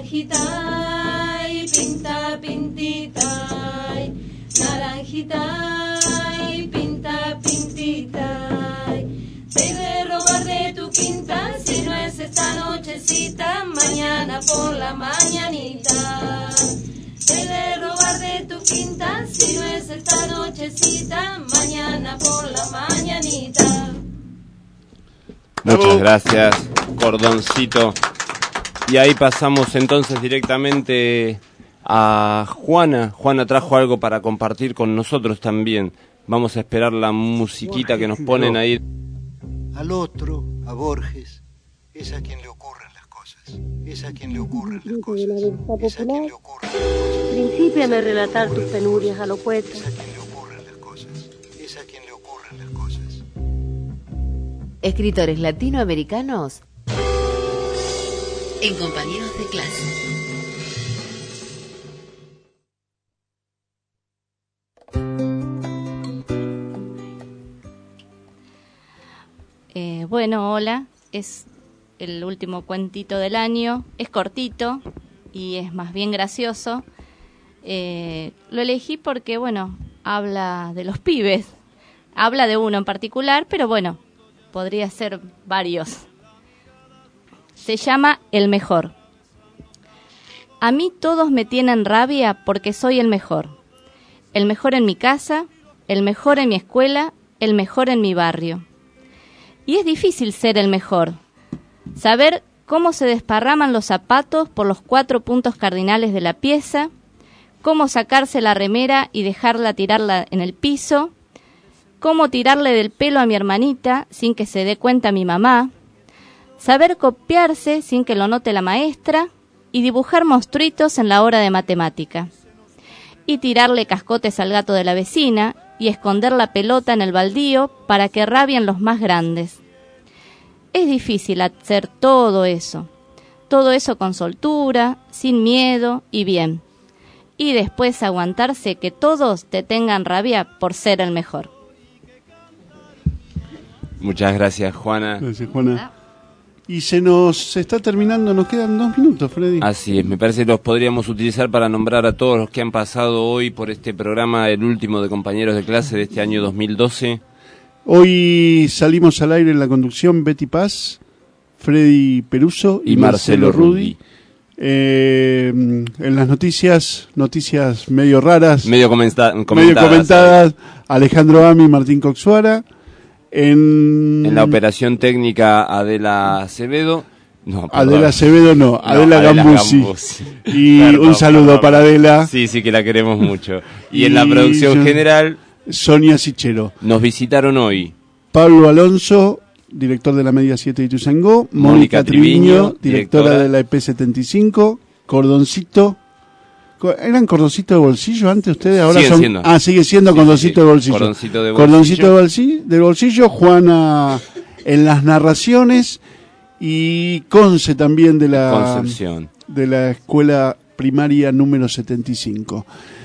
Naranjita y pinta, pintita, naranjita y pinta, pintita. Te de robar de tu quinta, si no es esta nochecita, mañana por la mañanita. Te de robar de tu quinta, si no es esta nochecita, mañana por la mañanita. Muchas gracias, Cordoncito. Y ahí pasamos entonces directamente a Juana. Juana trajo algo para compartir con nosotros también. Vamos a esperar la musiquita que nos ponen ahí. Al otro, a Borges, es a quien le ocurren las cosas. Es a quien le ocurren las cosas. Es a quien le ocurren las cosas. Principíame a relatar tus penurias a los poetas. Es a quien le ocurren las cosas. Es a quien le ocurren las cosas. Escritores latinoamericanos en Compañeros de Clase. Bueno, hola, es el último cuentito del año, es cortito y es más bien gracioso. Lo elegí porque, bueno, habla de los pibes, habla de uno en particular, pero bueno, podría ser varios. Se llama El Mejor. A mí todos me tienen rabia porque soy el mejor. El mejor en mi casa, el mejor en mi escuela, el mejor en mi barrio. Y es difícil ser el mejor. Saber cómo se desparraman los zapatos por los 4 puntos cardinales de la pieza, cómo sacarse la remera y dejarla tirarla en el piso, cómo tirarle del pelo a mi hermanita sin que se dé cuenta mi mamá, saber copiarse sin que lo note la maestra y dibujar monstruitos en la hora de matemática, y tirarle cascotes al gato de la vecina y esconder la pelota en el baldío para que rabien los más grandes. Es difícil hacer todo eso con soltura, sin miedo y bien, y después aguantarse que todos te tengan rabia por ser el mejor. Muchas gracias, Juana. Gracias, Juana. Y se nos está terminando, nos quedan 2 minutos, Freddy. Así es, me parece que los podríamos utilizar para nombrar a todos los que han pasado hoy por este programa, el último de Compañeros de Clase de este año 2012. Hoy salimos al aire en la conducción Betty Paz, Freddy Peruso y Marcelo Rudi. En las noticias medio raras, medio comentadas, Alejandro Ami y Martín Coxuara. En la operación técnica Adela Acevedo. No, Adela Acevedo no, Adela Gambuzzi. Y un saludo para Adela. Sí, que la queremos mucho. Y en la producción general, Sonia Sichero. Nos visitaron hoy Pablo Alonso, director de la Media 7 de Ituzaingó, Mónica Triviño, directora de la EP75, Cordoncito. ¿Eran cordoncito de bolsillo antes ustedes? Ahora siguen son siendo. Sigue siendo cordoncito de bolsillo. Cordoncito de bolsillo, Juana en las narraciones y Conce también de la escuela primaria número 75.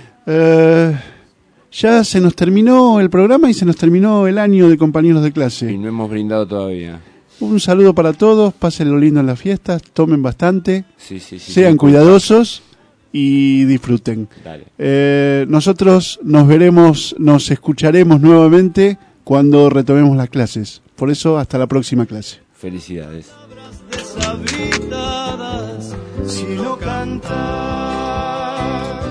Ya se nos terminó el programa y se nos terminó el año de Compañeros de Clase. Y no hemos brindado todavía. Un saludo para todos, pásenlo lindo en las fiestas, tomen bastante, sean sí, cuidadosos y disfruten. Nosotros nos escucharemos nuevamente cuando retomemos las clases. Por eso, hasta la próxima clase. Felicidades. Deshabitadas, si no cantar.